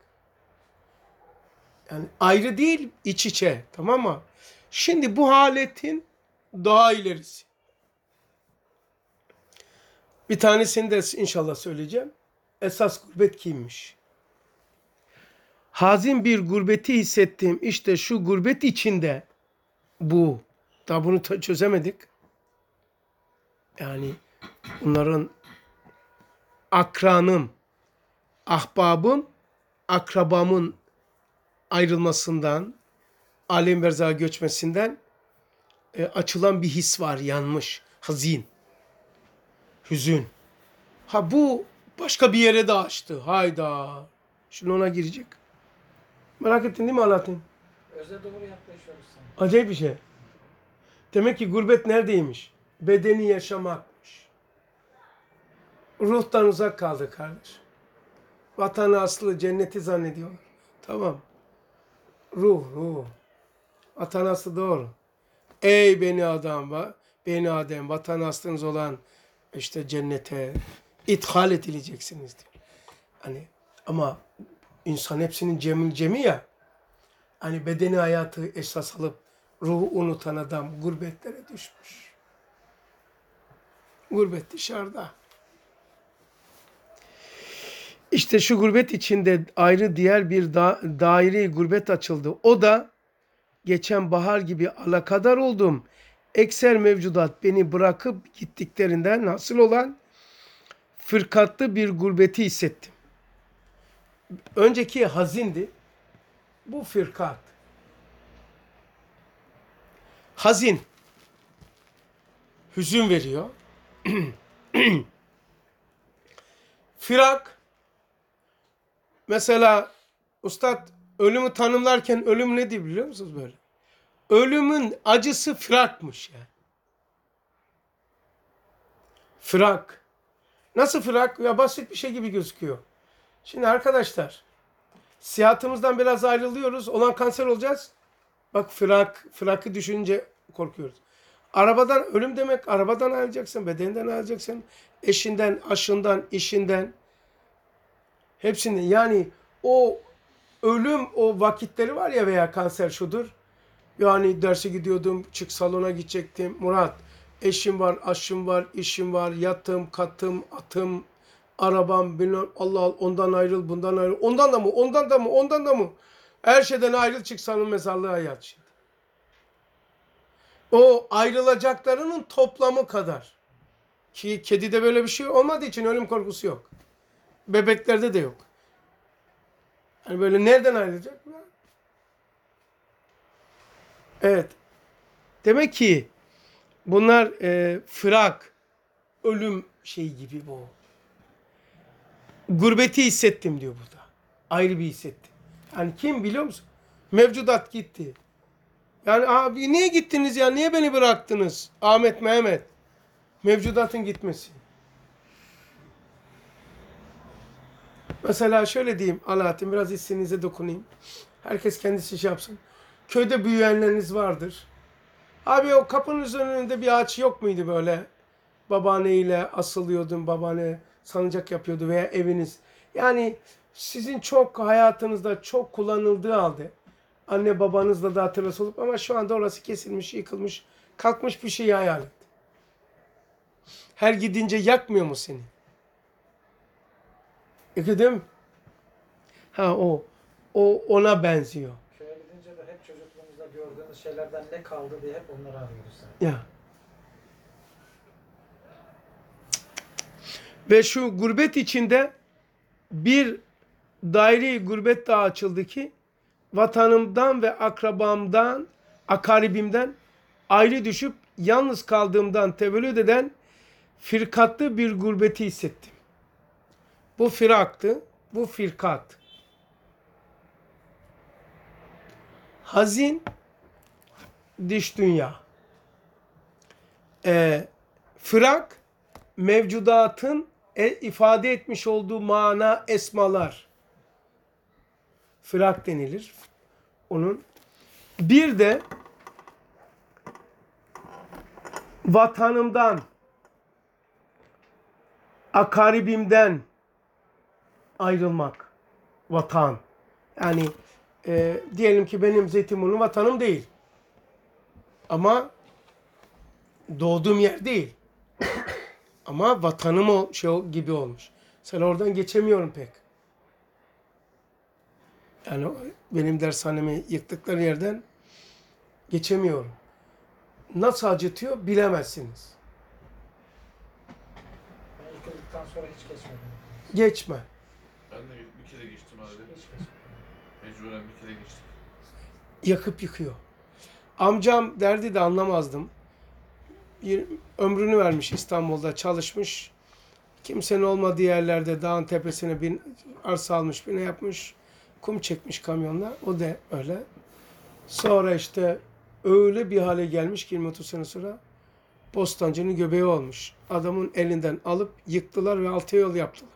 Yani ayrı değil, iç içe. Tamam mı? Şimdi bu haletin daha ilerisi. Bir tanesini de inşallah söyleyeceğim. Esas gurbet kimmiş? Hazin bir gurbeti hissettim. İşte şu gurbet içinde bu. Daha bunu çözemedik. Yani bunların akranım, ahbabım, akrabamın ayrılmasından, alem berzağa göçmesinden e, açılan bir his var, yanmış, hazin, hüzün. Ha bu başka bir yere de açtı. Hayda. Şimdi ona girecek. Merak ettin değil mi Alaaddin? Öze doğru yaklaşıyoruz sana. Acayip bir şey. Demek ki gurbet neredeymiş? Bedeni yaşamakmış. Ruhtan uzak kaldı kardeş. Vatanı aslı cenneti zannediyorlar. Tamam. Ruh, ruh. Vatan aslı doğru. Ey beni adam, beni Adem, vatan aslınız olan işte cennete ithal edileceksiniz diyor. Hani ama insan hepsinin cemil cemi ya. Hani bedeni hayatı esas alıp ruhu unutan adam gurbetlere düşmüş. Gurbet dışarıda. İşte şu gurbet içinde ayrı diğer bir da daire gurbet açıldı. O da geçen bahar gibi alakadar oldum. Ekser mevcudat beni bırakıp gittiklerinden hasıl olan fırkatlı bir gurbeti hissettim. Önceki hazindi. Bu fırkat. Hazin. Hüzün veriyor. Firak. Mesela Ustad ölümü tanımlarken ölüm nedir biliyor musunuz böyle? Ölümün acısı firakmış yani. Firak. Nasıl firak? Ya basit bir şey gibi gözüküyor. Şimdi arkadaşlar, sihatımızdan biraz ayrılıyoruz. Olan kanser olacağız. Bak firak, firakı düşünce korkuyoruz. Arabadan, ölüm demek arabadan ayrılacaksın, bedeninden ayrılacaksın, eşinden, aşından, işinden. Hepsinde yani o ölüm o vakitleri var ya veya kanser şudur. Yani derse gidiyordum, çık salona gidecektim. Murat, eşim var, aşım var, işim var, yatım, katım, atım, arabam, bilmem, Allah Allah, ondan ayrıl, bundan ayrıl. Ondan da mı, ondan da mı, ondan da mı? Her şeyden ayrıl, çık salon mezarlığa yat şimdi. O ayrılacaklarının toplamı kadar. Ki kedide böyle bir şey olmadığı için ölüm korkusu yok. Bebeklerde de yok. Yani böyle nereden ayrılacak? Evet. Demek ki bunlar e, fırak, ölüm şeyi gibi bu. Gurbeti hissettim diyor burada. Ayrı bir hissettim. Yani kim biliyor musun? Mevcudat gitti. Yani abi niye gittiniz ya? Niye beni bıraktınız? Ahmet, Mehmet. Mevcudatın gitmesi. Mesela şöyle diyeyim Alaaddin, biraz hissinize dokunayım. Herkes kendisi şey yapsın. Köyde büyüyenleriniz vardır. Abi o kapının önünde bir ağaç yok muydu böyle? Babaanneyle asılıyordun, babaanne salıncak yapıyordu veya eviniz. Yani sizin çok hayatınızda çok kullanıldığı halde anne babanızla da hatırlısı olup ama şu anda orası kesilmiş, yıkılmış, kalkmış bir şeyi hayal et. Her gidince yakmıyor mu seni? Yakıyor mi? Ha o. O ona benziyor. Köye gidince de hep çocukluğumuzda gördüğümüz şeylerden ne kaldı diye hep onları arıyoruz. Yani. Ya. Ve şu gurbet içinde bir daire gurbet daha açıldı ki vatanımdan ve akrabamdan, akaribimden ayrı düşüp yalnız kaldığımdan tevellüt eden firkatlı bir gurbeti hissettim. Bu firaktı, bu firkat. Hazin dış dünya. Ee, fırak mevcudatın e, ifade etmiş olduğu mana, esmalar. Fırak denilir. Onun. Bir de vatanımdan, akaribimden ayrılmak. Vatan. Yani e, diyelim ki benim Zeytinburnu vatanım değil. Ama doğduğum yer değil. Ama vatanım o şey gibi olmuş. Sen oradan geçemiyorum pek. Yani benim dershanemi yıktıkları yerden geçemiyorum. Nasıl acıtıyor bilemezsiniz. Ben yıkıldıktan sonra hiç geçmedim. Geçme. Ben de bir kere geçtim abi. Hiç geçmedim. Mecburen bir kere geçtim. Yakıp yıkıyor. Amcam derdi de anlamazdım. Bir ömrünü vermiş İstanbul'da çalışmış. Kimsenin olmadığı yerlerde dağın tepesine bin arsa almış, bina yapmış. Kum çekmiş kamyonla. O da öyle. Sonra işte öyle bir hale gelmiş ki yirmi otuz sene sonra Bostancı'nın göbeği olmuş. Adamın elinden alıp yıktılar ve altı yol yaptılar.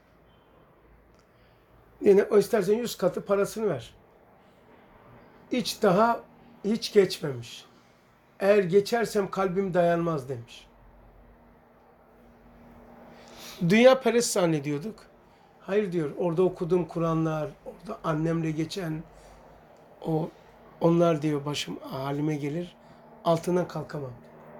Yine o istersen yüz katı parasını ver. Hiç daha hiç geçmemiş. Eğer geçersem kalbim dayanmaz demiş. Dünya perest zannediyorduk. Hayır diyor. Orada okuduğum Kur'anlar, orada annemle geçen o onlar diyor başım halime gelir. Altından kalkamam.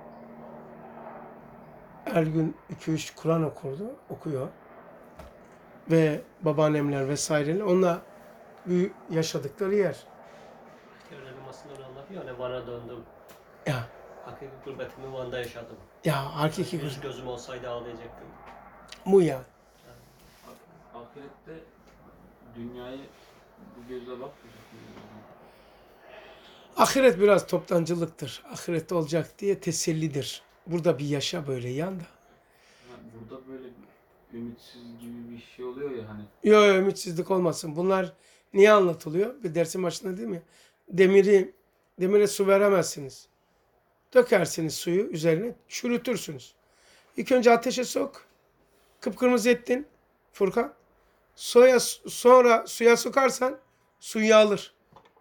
Her gün iki üç Kur'an okurdu, okuyor. Ve babaannemler vesaireler onunla büyü yaşadıkları yer. Öyle bir masada anlatıyor. Hani Van'a döndüm. Ya Hakiki gurbetimi Van'da yaşadım. ya hakiki Yüz göz gözüm olsaydı ağlayacaktım. bu ya. Ahirette dünyayı bu gözle bakmayacak mıyız? Ahiret biraz toptancılıktır. Ahirette olacak diye tesellidir. Burada bir yaşa böyle yan da. Ha, burada böyle ümitsiz gibi bir şey oluyor ya hani. Yok yok ümitsizlik olmasın. Bunlar niye anlatılıyor? Bir dersin başında değil mi? Demiri, demire su veremezsiniz. Dökersiniz suyu üzerine, çürütürsünüz. İlk önce ateşe sok. Kıpkırmızı ettin Furkan. Soya, sonra suya sokarsan suyu alır.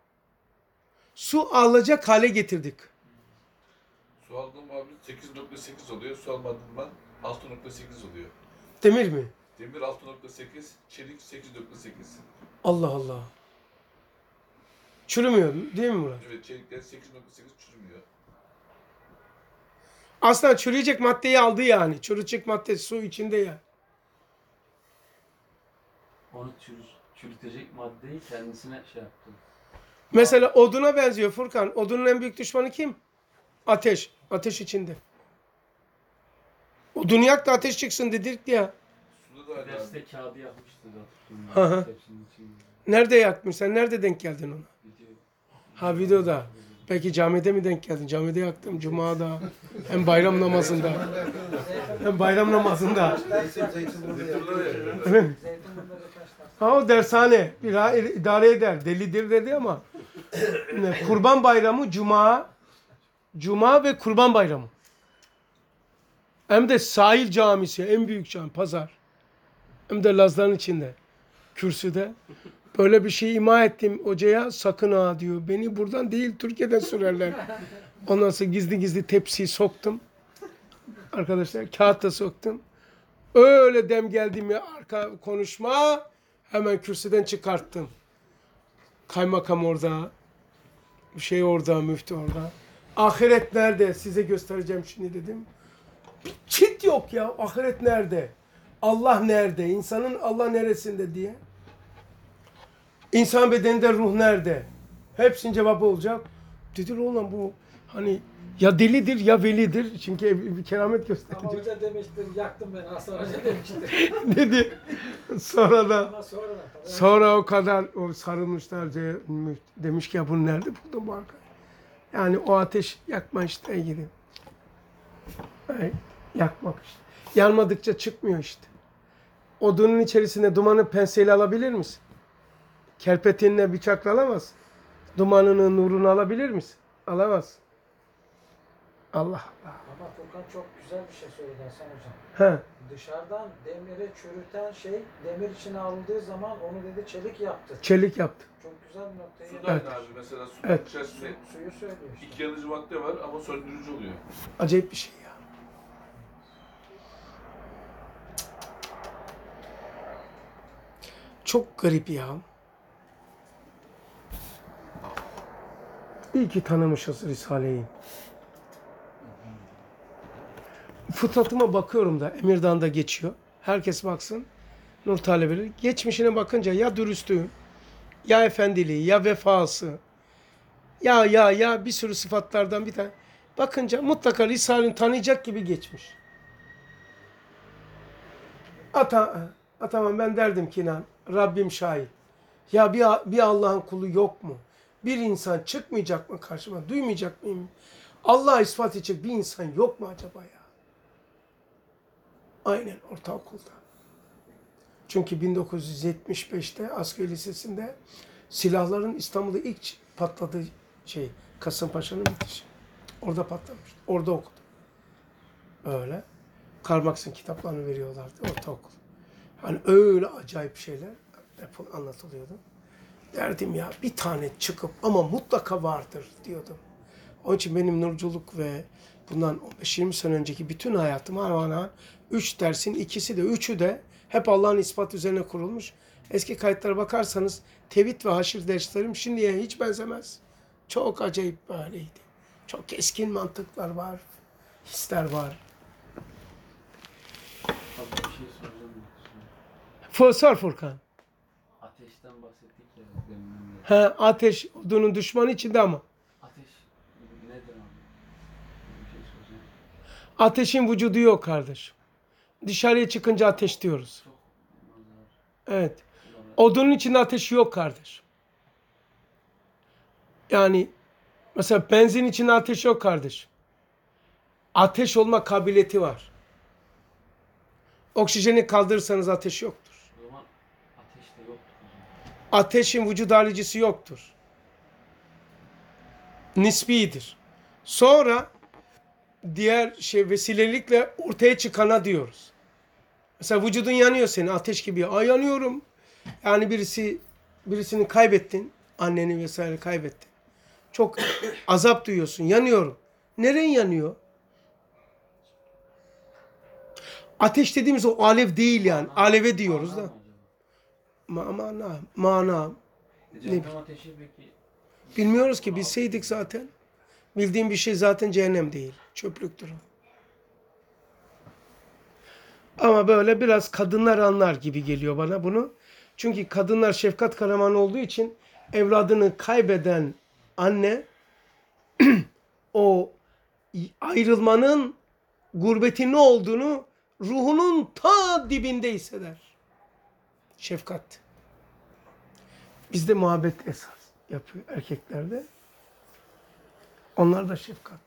Su alacak hale getirdik. Su aldığım abi sekiz nokta sekiz oluyor. Su almadığım ben altı nokta sekiz oluyor. Demir mi? Demir altı nokta sekiz, çelik sekiz nokta sekiz. Allah Allah. Çürümüyor değil mi Murat? Evet, çelikler sekiz nokta sekiz çürümüyor. Aslında çürüyecek maddeyi aldı yani. Çürüyecek madde su içinde ya. Onu çürü, çürütecek maddeyi kendisine şey yaptı. Mesela oduna benziyor Furkan. Odunun en büyük düşmanı kim? Ateş. Ateş içinde. Odunu yak da ateş çıksın dedik ya. Suda da Bir hala derste kağıdı yakmıştı Hı hı. da. Tepsinin içinde. Nerede yakmış? Sen nerede denk geldin ona? Video. Ha videoda. Peki camide mi denk geldin? Camide yaktım. Cuma'da. Hem bayram namazında. Hem bayram namazında. Zeytinburnu'da yakıyor. Evet. Zeytinburnu'da birkaç tane. Ha o dershane. Bir ha- idare eder. Delidir dedi ama. Ne, Kurban bayramı Cuma. Cuma ve Kurban bayramı. Hem de sahil camisi. En büyük cami. Pazar. Hem de Lazların içinde. Kürsüde. Böyle bir şey ima ettim hocaya. Sakın ha diyor. Beni buradan değil Türkiye'den sürerler. Ondan sonra gizli gizli tepsiyi soktum. Arkadaşlar kağıt da soktum. Öyle dem geldi mi arka konuşma hemen kürsüden çıkarttım. Kaymakam orada. Şey orada, müftü orada. Ahiret nerede? Size göstereceğim şimdi dedim. Çit yok ya. Ahiret nerede? Allah nerede? İnsanın Allah neresinde diye. İnsan bedeninde ruh nerede? Hepsinin cevabı olacak. Dedir oğlum bu hani ya delidir ya velidir. Çünkü bir keramet Ama gösterecek. hoca demiştir, yaktım beni Hasan Hoca demiştir. Dedi. Sonra da Ama sonra da tabii. sonra o kadar o sarılmışlar diye demiş ki ya bunu nerede buldun bu arkadaş? Yani o ateş yakma işte ilgili. Yani yakmak işte. Yanmadıkça çıkmıyor işte. Odunun içerisinde dumanı penseyle alabilir misin? Kerpetinle bıçakla alamazsın. Dumanının nurunu alabilir misin? Alamazsın. Allah Allah. Ama Furkan çok güzel bir şey söyledi Hasan Hocam. He. Dışarıdan demiri çürüten şey demir içine alındığı zaman onu dedi çelik yaptı. Çelik yaptı. Çok güzel bir noktayı Suda Evet. aynı abi. Mesela suyun Evet. içerisinde suyu söylüyor işte. iki yanıcı madde var ama söndürücü oluyor. Acayip bir şey ya. Çok garip ya. İyi ki tanımışız Risale'yi. Fıtratıma bakıyorum da Emirdağ'da geçiyor. Herkes baksın. Nur talebeleri. Geçmişine bakınca ya dürüstlüğü, ya efendiliği, ya vefası, ya ya ya bir sürü sıfatlardan bir tane. Bakınca mutlaka Risale'ni tanıyacak gibi geçmiş. Ata, atamam ben derdim ki inan Rabbim şahit. Ya bir, bir Allah'ın kulu yok mu? Bir insan çıkmayacak mı karşıma? Duymayacak mıyım? Allah'a ispat edecek bir insan yok mu acaba ya? Aynen ortaokulda. Çünkü bin dokuz yüz yetmiş beşte askeri lisesinde silahların İstanbul'da ilk patladığı şey Kasımpaşa'nın bitişi. Orada patlamıştı. Orada okudum. Öyle. Karl Marx'ın kitaplarını veriyorlardı ortaokul. Hani öyle acayip şeyler hep anlatılıyordu. Derdim ya bir tane çıkıp ama mutlaka vardır diyordum. Onun için benim nurculuk ve bundan on beş yirmi sene önceki bütün hayatım hemen hemen üç dersin ikisi de üçü de hep Allah'ın ispat üzerine kurulmuş. Eski kayıtlara bakarsanız tevhid ve haşir derslerim şimdiye hiç benzemez. Çok acayip böyleydi. Çok keskin mantıklar var, hisler var. Abi bir şey soracağım. Fu- Sor Furkan. Ateşten bahsettik ya deminden beri. He, ateş odunun düşmanı içinde ama. Ateş nedir abi? Bir şey soracağım. Ateşin vücudu yok kardeşim. Dışarıya çıkınca ateş diyoruz. Çok nazar. Evet. Nazar. Odunun içinde ateş yok kardeşim. Yani mesela benzin içinde ateş yok kardeşim. Ateş olma kabiliyeti var. Oksijeni kaldırırsanız ateş yoktur. O zaman ateş de yoktur o zaman. Ateşin vücut haricisi yoktur. Nisbidir. Sonra diğer şey vesilelikle ortaya çıkana diyoruz. Mesela vücudun yanıyor senin ateş gibi. Ay yanıyorum. Yani birisi birisini kaybettin. Anneni vesaire kaybettin. Çok azap duyuyorsun. Yanıyorum. Neren yanıyor? Ateş dediğimiz o alev değil yani. Mana- Aleve diyoruz mana da. mı Ma mana, mana. acaba? Cehennem ateşi peki Bilmiyoruz ki, bilseydik zaten. Bildiğim bir şey zaten cehennem değil. Çöplüktür o. Ama böyle biraz kadınlar anlar gibi geliyor bana bunu. Çünkü kadınlar şefkat kahramanı olduğu için evladını kaybeden anne o ayrılmanın, gurbetin ne olduğunu ruhunun ta dibinde hisseder. Şefkat. Bizde muhabbet esas yapıyor erkeklerde. Onlar da şefkat.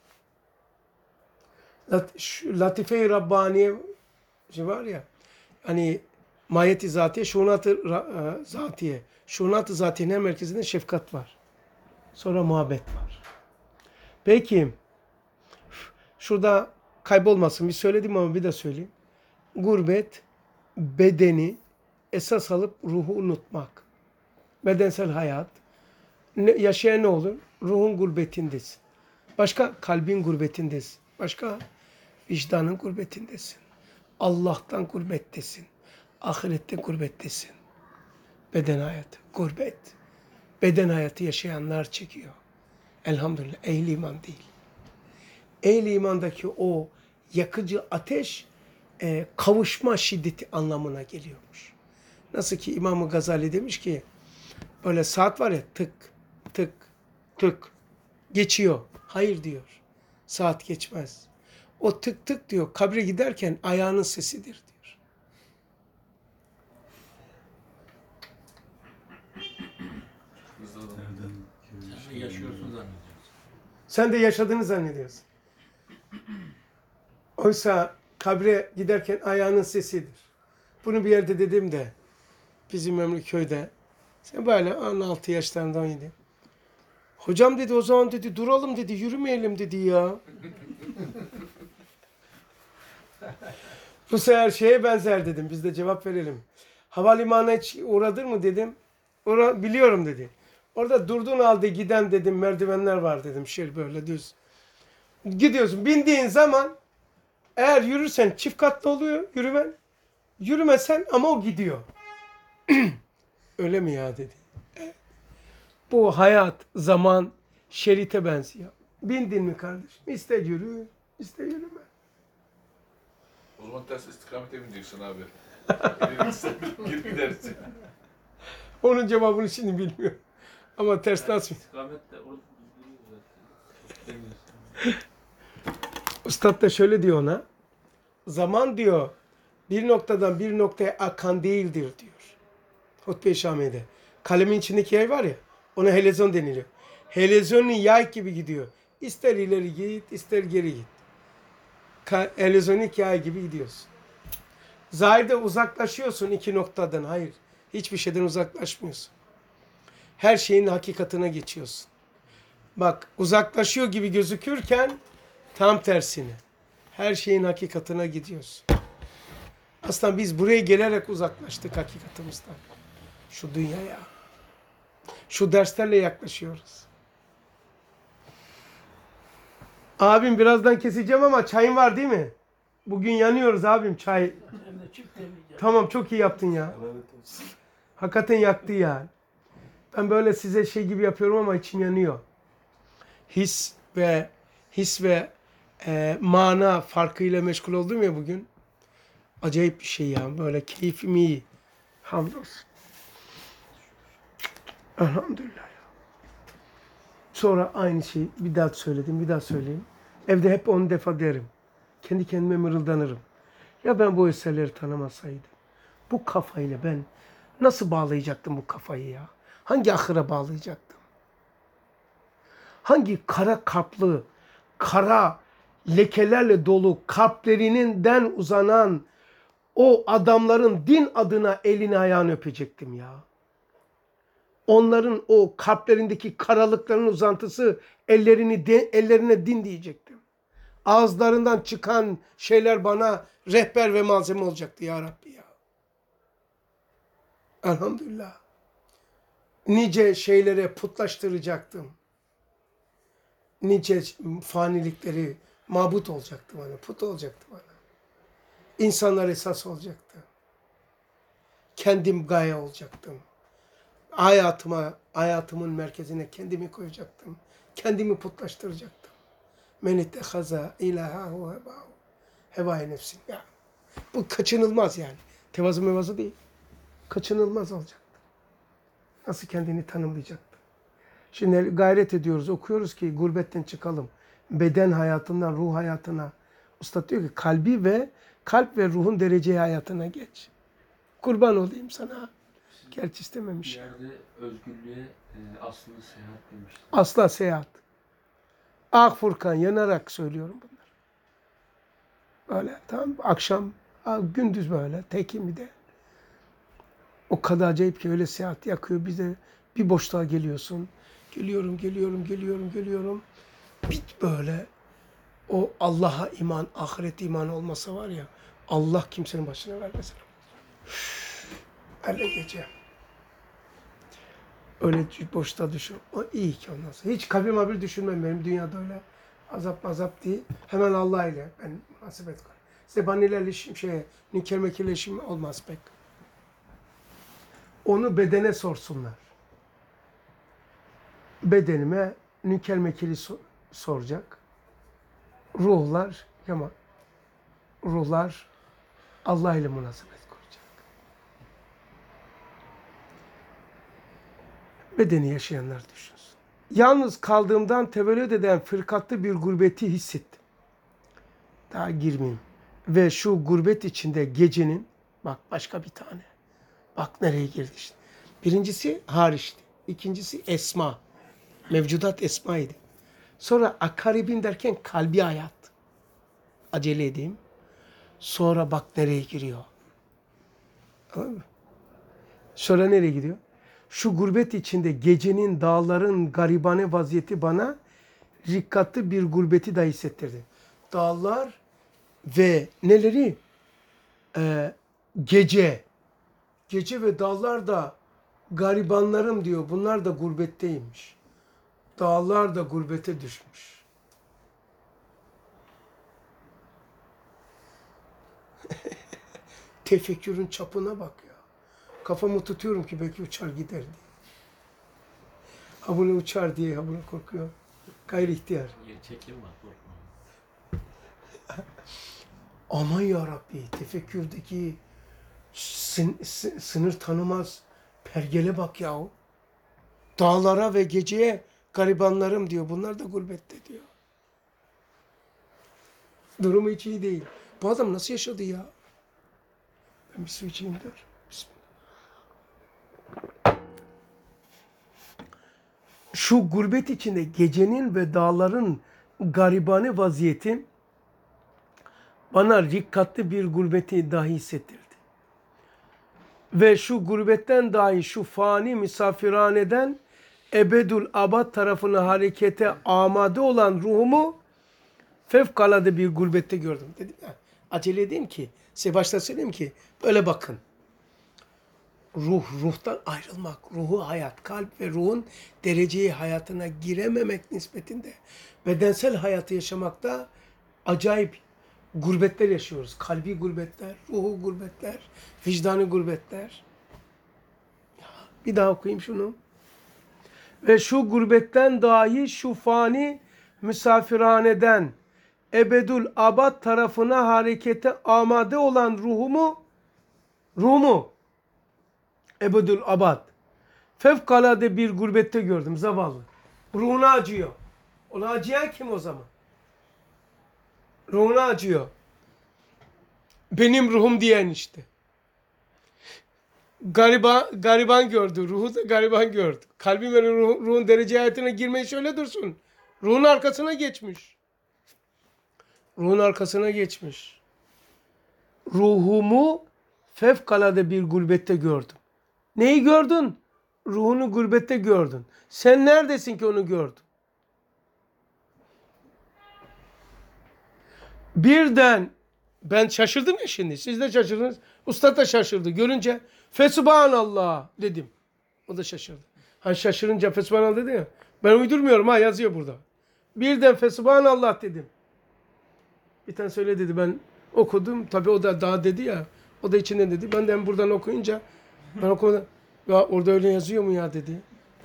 Lat şu Latife-i Rabbaniye şey var ya, hani mahiyeti zatiye, şunat-ı ra- e, zatiye. Şunat-ı zatiyenin her merkezinde şefkat var. Sonra muhabbet var. Peki, şurada kaybolmasın, bir söyledim ama bir de söyleyeyim. Gurbet, bedeni esas alıp ruhu unutmak. Bedensel hayat. Ne, yaşayan ne olur? Ruhun gurbetindesin. Başka kalbin gurbetindesin. Başka vicdanın gurbetindesin. Allah'tan gurbettesin. Ahirette gurbettesin. Beden hayatı, gurbet. Beden hayatı yaşayanlar çekiyor. Elhamdülillah, ehli iman değil. Ehli imandaki o yakıcı ateş e, kavuşma şiddeti anlamına geliyormuş. Nasıl ki İmam-ı Gazali demiş ki, böyle saat var ya, tık tık tık geçiyor. Hayır diyor. Saat geçmez. O tık tık diyor, kabre giderken ayağının sesidir diyor. Hızlı adam. Sen de yaşıyorsun zannediyorsun. Sen de yaşadığını zannediyorsun. Oysa kabre giderken ayağının sesidir. Bunu bir yerde dedim de, bizim memleket köyde, sen böyle on altı yaşlarında on yedi. Hocam dedi, o zaman dedi duralım dedi, yürümeyelim dedi ya. Bu sefer şeye benzer dedim, biz de cevap verelim. Havalimanına hiç uğradın mı dedim. Uğra biliyorum dedi. Orada durduğun halde giden dedim merdivenler var dedim, şey böyle düz. Gidiyorsun, bindiğin zaman eğer yürürsen çift katlı oluyor yürümen. Yürümesen ama o gidiyor. Öyle mi ya dedi. Bu hayat, zaman şerite benziyor. Bindin mi kardeşim? İster yürü, ister yürüme. O zaman ters istikamete bineceksin abi. Elini sen gir gidersin. Onun cevabını şimdi bilmiyorum. Ama ters nasıl? İstikamet de orada duruyor zaten. Demiyorsun. Üstad da şöyle diyor ona. Zaman diyor bir noktadan bir noktaya akan değildir diyor. Hutbe-i Şami'de. Kalemin içindeki yay var ya, ona helezon deniliyor. Helezonun yay gibi gidiyor. İster ileri git, ister geri git. Ka Helezonik yay gibi gidiyorsun. Zahirde uzaklaşıyorsun iki noktadan. Hayır. Hiçbir şeyden uzaklaşmıyorsun. Her şeyin hakikatine geçiyorsun. Bak, uzaklaşıyor gibi gözükürken tam tersine. Her şeyin hakikatine gidiyorsun. Aslında biz buraya gelerek uzaklaştık hakikatimizden. Şu dünyaya. Şu derslerle yaklaşıyoruz. Abim birazdan keseceğim ama çayın var değil mi? Bugün yanıyoruz abim, çay. Hem de çift demeyeceğim. Tamam, çok iyi yaptın ya. Hakikaten yaktı ya. Ben böyle size şey gibi yapıyorum ama içim yanıyor. His ve his ve e, mana farkıyla meşgul oldum ya bugün. Acayip bir şey ya. Böyle keyfim iyi. Hamdolsun. Elhamdülillah ya. Sonra aynı şeyi bir daha söyledim, bir daha söyleyeyim. Evde hep on defa derim. Kendi kendime mırıldanırım. Ya ben bu eserleri tanımasaydım, bu kafayla ben nasıl bağlayacaktım bu kafayı ya? Hangi ahıra bağlayacaktım? Hangi kara kalpli, kara lekelerle dolu kalplerinden uzanan o adamların din adına elini ayağını öpecektim ya? Onların o kalplerindeki karalıkların uzantısı ellerini de, ellerine din diyecektim. Ağızlarından çıkan şeyler bana rehber ve malzeme olacaktı ya Rabbi ya. Elhamdülillah. Nice şeylere putlaştıracaktım. Nice fanilikleri mabut olacaktı bana, put olacaktı bana. İnsanlar esas olacaktı. Kendim gaye olacaktım. Hayatıma, hayatımın merkezine kendimi koyacaktım. Kendimi putlaştıracaktım. Men ittehaza ilahahu hevahu. Hevai nefsin. Ya, bu kaçınılmaz yani. Tevazu mevazı değil. Kaçınılmaz olacaktı. Nasıl kendini tanımlayacaktı? Şimdi gayret ediyoruz, okuyoruz ki gurbetten çıkalım. Beden hayatından ruh hayatına. Usta diyor ki kalbi ve kalp ve ruhun dereceye hayatına geç. Kurban olayım sana. Gerçi Bir istememiş. yerde özgürlüğe e, aslında seyahat demiştim. Asla seyahat. Ak Furkan yanarak söylüyorum bunları. Böyle tamam akşam, gündüz böyle tekim bir de. O kadar acayip ki öyle seyahat yakıyor. Bize bir boşluğa geliyorsun. Geliyorum, geliyorum, geliyorum, geliyorum. Bit böyle. O Allah'a iman, ahiret imanı olmasa var ya, Allah kimsenin başına vermesin. Öyle gece. Öyle boşta düşün. O iyi ki ondan sonra. Hiç kabir mabir düşünmem benim dünyada öyle. Azap azap değil. Hemen Allah ile ben nasip et. Zebanilerle işim, şey, nüker mekirle işim olmaz pek. Onu bedene sorsunlar. Bedenime nüker mekiri sor, soracak. Ruhlar, ama ruhlar Allah ile münasebet kuracak. Bedeni yaşayanlar düşünsün. Yalnız kaldığımdan tevellüt eden fırkatlı bir gurbeti hissettim. Daha girmeyeyim. Ve şu gurbet içinde gecenin, bak başka bir tane. Bak nereye girdi işte. Birincisi hariçti. İkincisi esma. Mevcudat esmaydı. Sonra akaribin derken kalbi hayat. Acele edeyim. Sonra bak nereye giriyor. Anladın mı? Sonra nereye gidiyor? Şu gurbet içinde gecenin dağların garibane vaziyeti bana rikkatlı bir gurbeti da hissettirdi. Dağlar ve neleri? Ee, gece. Gece ve dağlar da garibanlarım diyor. Bunlar da gurbetteymiş. Dağlar da gurbete düşmüş. Tefekkürün çapına bak ya. Kafamı tutuyorum ki belki uçar gider diye. Ha bunu uçar diye ha bunu korkuyor. Gayri ihtiyar. Yer çekim var korkma. Aman yarabbi tefekkürdeki sın, sın, sınır tanımaz pergele bak yahu. Dağlara ve geceye garibanlarım diyor. Bunlar da gurbette diyor. Durumu hiç iyi değil. Bu adam nasıl yaşadı ya? Ben bir su içeyim der. Bismillah. Şu gurbet içinde gecenin ve dağların garibane vaziyeti bana rikkatli bir gurbeti dahi hissettirdi. Ve şu gurbetten dahi şu fani misafirhaneden ebedül abad tarafına harekete amade olan ruhumu fevkalade bir gurbette gördüm. Dedim ya, acele edeyim ki, size başta söyleyeyim ki, böyle bakın. Ruh, ruhtan ayrılmak, ruhu hayat, kalp ve ruhun dereceyi hayatına girememek nispetinde bedensel hayatı yaşamakta acayip gurbetler yaşıyoruz. Kalbi gurbetler, ruhu gurbetler, vicdanı gurbetler. Ya, bir daha okuyayım şunu. Ve şu gurbetten dahi şu fani misafirhaneden ebedül abad tarafına harekete amade olan ruhumu, ruhumu, ebedül abad, fevkalade bir gurbette gördüm zavallı. Ruhuna acıyor. Ona acıyan kim o zaman? Ruhuna acıyor. Benim ruhum diyen işte. Gariban, gariban gördü. Ruhu da gariban gördü. Kalbin ve ruh, ruhun derece hayatına girmeyi şöyle dursun. Ruhun arkasına geçmiş. Ruhun arkasına geçmiş. Ruhumu fevkalade bir gurbette gördüm. Neyi gördün? Ruhunu gurbette gördün. Sen neredesin ki onu gördün? Birden ben şaşırdım ya şimdi. Siz de şaşırdınız. Usta da şaşırdı. Görünce Fesubhanallah dedim. O da şaşırdı. Hani şaşırınca Fesubhanallah dedi ya. Ben uydurmuyorum ha, yazıyor burada. Birden Fesubhanallah dedim. Bir tane söyle dedi, ben Okudum. Tabii o da daha dedi ya. O da içinden dedi. Ben de hem buradan okuyunca ben okumadım. Ya orada öyle yazıyor mu ya dedi.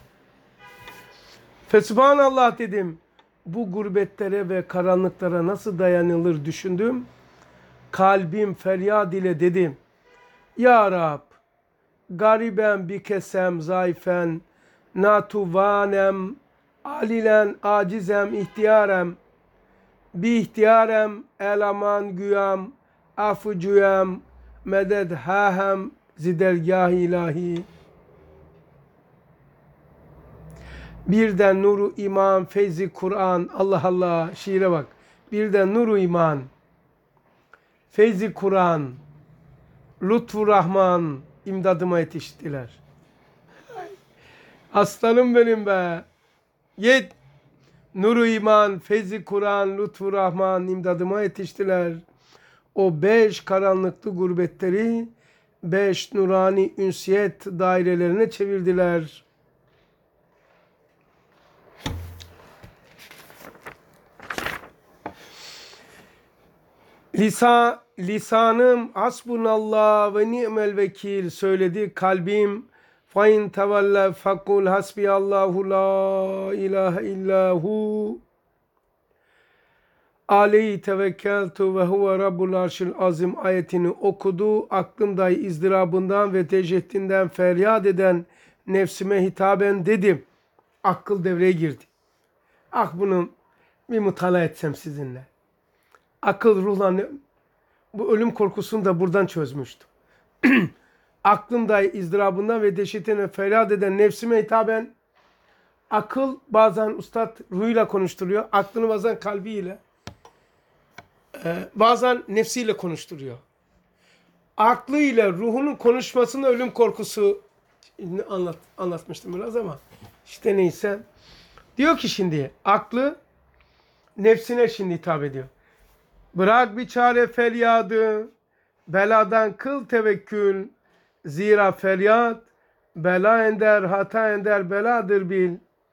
Fesubhanallah dedim. Bu gurbetlere ve karanlıklara nasıl dayanılır düşündüm. Kalbim feryat ile dedim. Ya Rab, gariben bir kesem zayfen, natuvanem, alilen acizem ihtiyarem, bi ihtiyarem elaman güyam, afucuyam, meded hahem zidergâh ilahi. Birden nuru iman, feyzi Kur'an, Allah Allah, şiire bak. Birden nuru iman, feyzi Kur'an, lütfu Rahman imdadıma yetiştiler. Aslanım benim be. Yet. Nuru iman, feyzi Kur'an, lütfu Rahman imdadıma yetiştiler. O beş karanlıklı gurbetleri beş nurani ünsiyet dairelerine çevirdiler. Lisan, lisanım hasbunallah ve ni'mel vekil söyledi. Kalbim fain tevelle fekul hasbiyallahu la ilahe illahu aleyhi tevekkeltu ve huve rabbul arşil azim ayetini okudu. Aklımda izdırabından ve tecehdinden feryat eden nefsime hitaben dedim. Akıl devreye girdi. Ah bunu bir mutala etsem sizinle. Akıl ruhla bu ölüm korkusunu da buradan çözmüştü. Aklımda izdırabından ve dehşetinden feryat eden nefsime hitaben akıl bazen ustad ruhuyla konuşturuyor. Aklını bazen kalbiyle. Ee, bazen nefsiyle konuşturuyor. Aklıyla ruhunun konuşmasında ölüm korkusu anlat, anlatmıştım biraz ama işte neyse. Diyor ki şimdi aklı nefsine şimdi hitap ediyor. Bırak bir çare feryadı, beladan kıl tevekkül, zira feryat, bela ender, hata ender, beladır bil.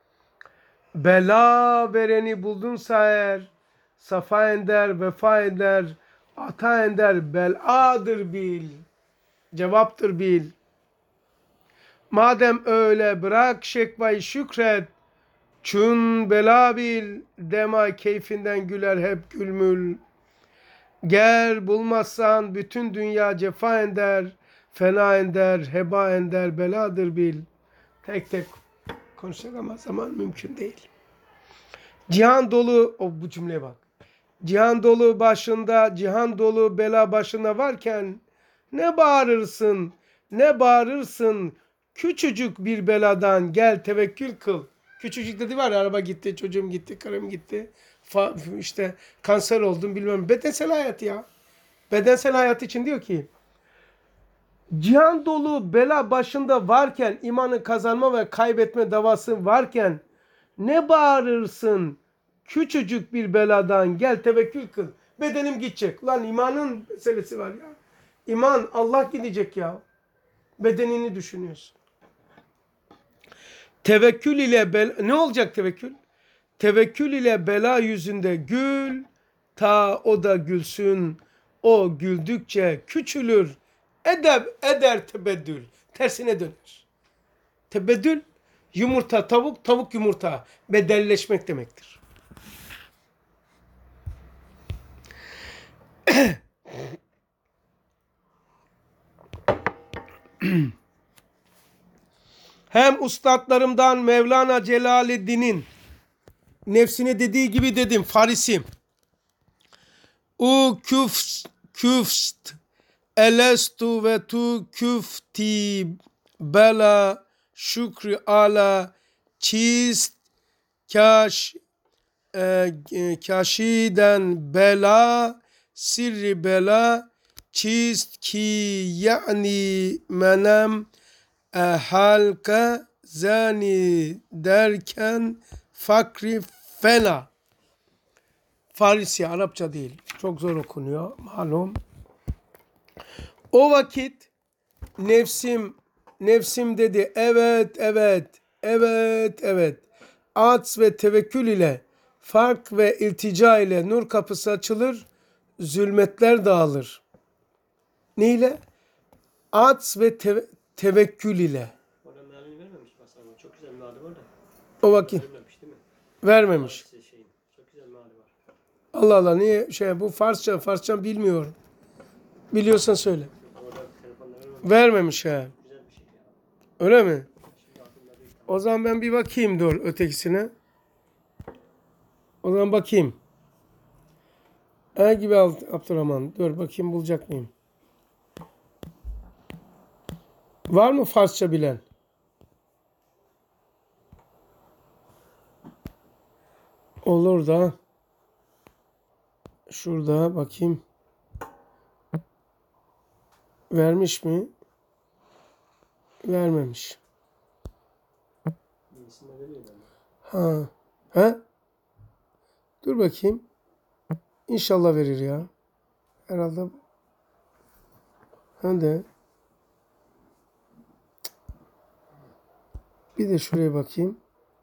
Bela vereni buldunsa eğer, safa ender, vefa eder, hata ender, beladır bil. Cevaptır bil. Madem öyle bırak şekvayı şükret, çün bela bil, dema keyfinden güler hep gülmül. Ger bulmazsan bütün dünya cefa ender, fena ender, heba ender, beladır bil. Tek tek konuşacak ama zaman mümkün değil. Cihan dolu, o bu cümleye bak. Cihan dolu başında, cihan dolu bela başında varken ne bağırırsın, ne bağırırsın küçücük bir beladan gel tevekkül kıl. Küçücük dedi var ya, araba gitti, çocuğum gitti, karım gitti. Fa, işte kanser oldum bilmem. Bedensel hayat ya. Bedensel hayat için diyor ki cihan dolu bela başında varken, imanı kazanma ve kaybetme davası varken ne bağırırsın küçücük bir beladan gel tevekkül kıl. Bedenim gidecek. Lan imanın meselesi var ya. İman Allah gidecek ya. Bedenini düşünüyorsun. Tevekkül ile bela, ne olacak tevekkül? Tevekkül ile bela yüzünde gül, ta o da gülsün. O güldükçe küçülür. Edeb eder tebeddül. Tersine döner. Tebeddül yumurta tavuk, tavuk yumurta. Bedelleşmek demektir. Hem ustadlarımdan Mevlana Celaleddin'in nefsine dediği gibi dedim Farisim. U küfst, küfst elestu ve tu küfti bela şükri ala çist kaş e, kaşiden bela sirri bela çist ki yani menem e, halka zani derken fakri fena. Farisi, Arapça değil. Çok zor okunuyor malum. O vakit nefsim nefsim dedi evet evet evet evet. Ats ve tevekkül ile fark ve iltica ile nur kapısı açılır. zulmetler dağılır. Neyle? Ats ve te- tevekkül ile. Orada mealini vermemiş Hasan. Çok güzel meali var da. O vakit Vermemiş değil mi? vermemiş. Farsça şeyin. Çok güzel meali var. Allah Allah niye şey bu Farsça Farsça bilmiyorum. Biliyorsan söyle. Orada telefonla vermemiş. Vermemiş ha. Güzel bir şey ya. Öyle mi? Şimdi aklımda değil. O zaman ben bir bakayım dur ötekisine. O zaman bakayım. E gibi Alt- Abdurrahman. Dur bakayım bulacak mıyım? Var mı Farsça bilen? Olur da. Şurada bakayım. Vermiş mi? Vermemiş. İyisini de veriyor bana. Ha. Ha? Dur bakayım. İnşallah verir ya. Herhalde. Hadi. Bir de şuraya bakayım.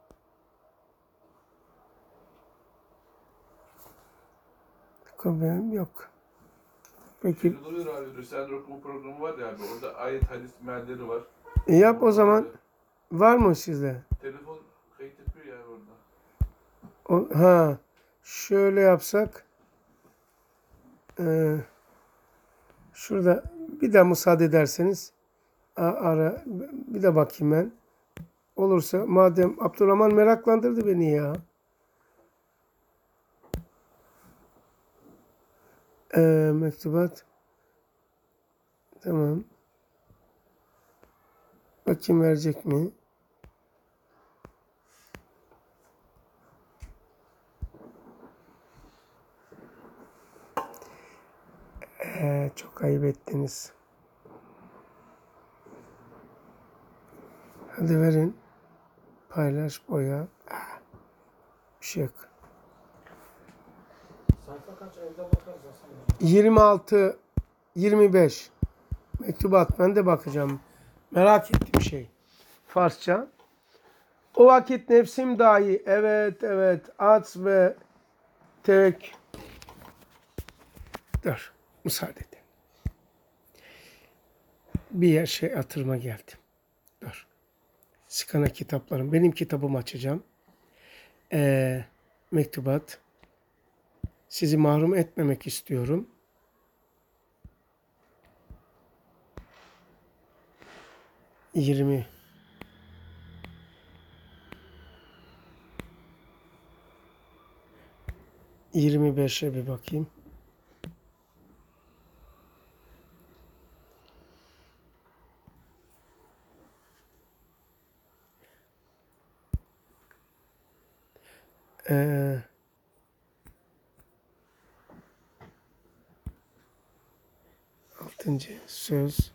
Benim yok. Peki. Şimdi oluyor abi. Risale okuma programı var ya abi. Orada ayet hadis mealleri var. E yap o zaman. Var mı sizde? Telefon kayıt yapıyor yani orada. O, ha. Şöyle yapsak. Ee, şurada bir de müsaade ederseniz. A- ara. Bir de bakayım ben. Olursa madem Abdurrahman meraklandırdı beni ya. Ee, mektubat. Tamam. Bakayım verecek mi? Ee, çok ayıp ettiniz. Hadi verin. Paylaş, boya. Ah, bir şey yok. Sayfa kaç evde bakarız Hasan Bey. yirmi altı yirmi beş mektubat. Ben de bakacağım. Merak ettiğim şey. Farsça. O vakit nefsim dahi evet evet ats ve tek dur müsaade edin. Bir yer şey hatırıma geldi. Dur. Skana kitaplarım. Benim kitabımı açacağım. Ee, mektubat. Sizi mahrum etmemek istiyorum. Yirmi. Yirmi beşe bir bakayım. Ee, altıncı söz.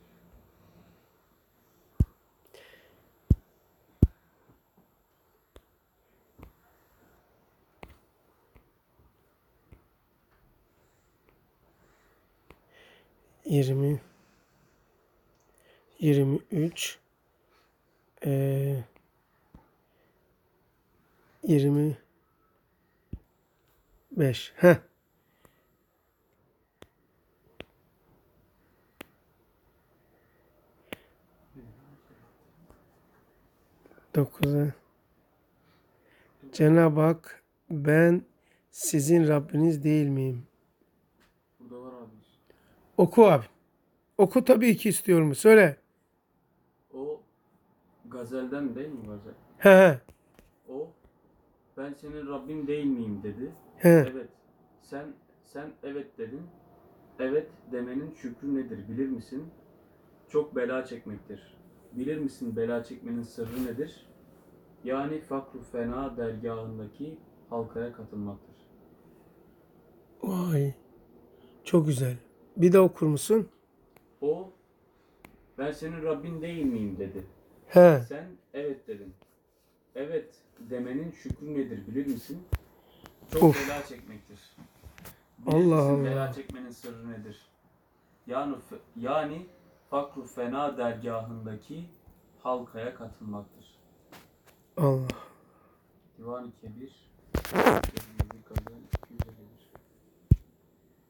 Yirmi. Yirmi üç. Ee, yirmi beş. Heh. Dokuza. Cenab-ı Hak ben sizin Rabbiniz değil miyim? Burada var abi. Oku abi. Oku tabii ki istiyorum. Söyle. O gazelden değil mi gazel? He he. O ben senin Rabbin değil miyim dedi. He. Evet. Sen sen evet dedin. Evet demenin şükrü nedir bilir misin? Çok bela çekmektir. Bilir misin bela çekmenin sırrı nedir? Yani fakru fena dergahındaki halkaya katılmaktır. Vay. Çok güzel. Bir de okur musun? O ben senin Rabbin değil miyim dedi. He. Sen evet dedin. Evet demenin şükrü nedir bilir misin? Çok Of. bela çekmektir. Bilir Allah misin Allah. bela çekmenin sırrı nedir? Yani, yani fakru fena dergahındaki halkaya katılmaktır. Allah. Divan-ı Kebir iki yüz elli bir.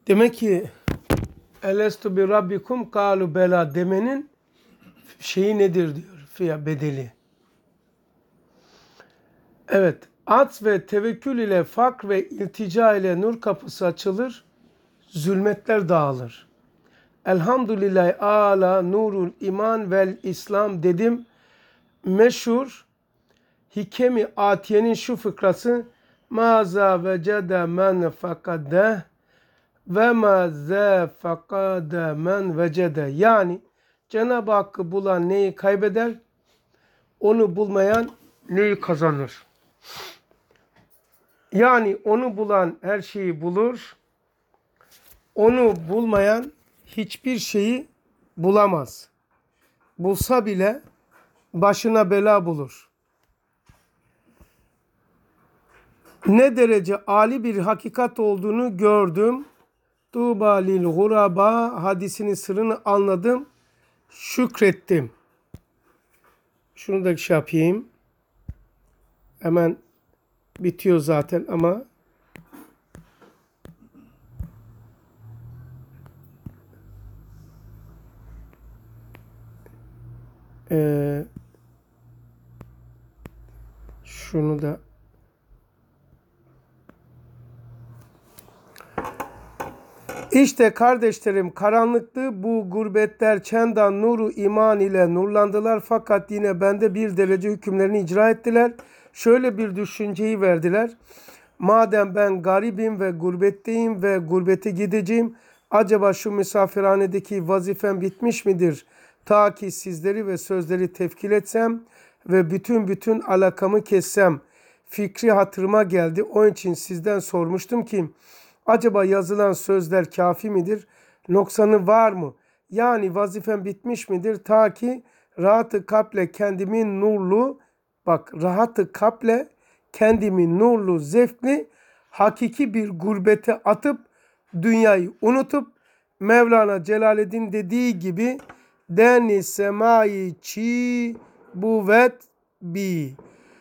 Demek ki Elestu bi rabbikum kalu bela demenin şeyi nedir diyor. Fiya bedeli. Evet. At ve tevekkül ile fakr ve iltica ile nur kapısı açılır. Zulmetler dağılır. Elhamdülillahi ala nurul iman vel İslam dedim. Meşhur Hikemi Atiye'nin şu fıkrası maza vecede men fakade ve ma ze fakade men vecede. Yani Cenab-ı Hakk'ı bulan neyi kaybeder? Onu bulmayan neyi kazanır? Yani onu bulan her şeyi bulur. Onu bulmayan hiçbir şeyi bulamaz. Bulsa bile başına bela bulur. Ne derece âli bir hakikat olduğunu gördüm. Tuğba lil guraba hadisinin sırrını anladım. Şükrettim. Şunu da şey yapayım. Hemen bitiyor zaten ama ee, şunu da İşte kardeşlerim karanlıktı bu gurbetler çendan nuru iman ile nurlandılar fakat yine bende bir derece hükümlerini icra ettiler. Şöyle bir düşünceyi verdiler. Madem ben garibim ve gurbetteyim ve gurbete gideceğim acaba şu misafirhanedeki vazifem bitmiş midir? Ta ki sizleri ve sözleri tefkil etsem ve bütün bütün alakamı kessem fikri hatırıma geldi. Onun için sizden sormuştum ki acaba yazılan sözler kafi midir? Noksanı var mı? Yani vazifem bitmiş midir? Ta ki rahatı kalple kendimin nurlu, bak rahatı kalple kendimi nurlu, zevkli, hakiki bir gurbete atıp dünyayı unutup Mevlana Celaleddin dediği gibi deni semai çi buvet bi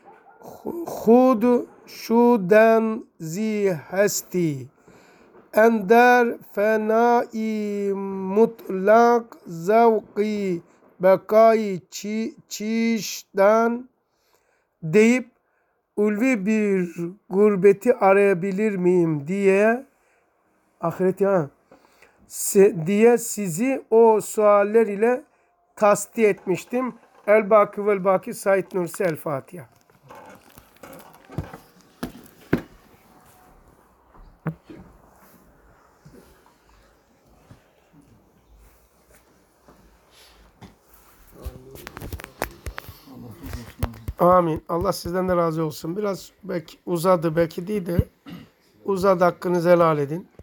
hud şuden zi hesti ender fenai mutlak zavki bekayı çi, çişten deyip ulvi bir gurbeti arayabilir miyim diye ahiret ya diye sizi o sualler ile tasdik etmiştim. El Baki vel Baki Said Nursi El Fatiha. Amin. Allah sizden de razı olsun. Biraz belki uzadı, belki değil de uzadı, hakkınızı helal edin.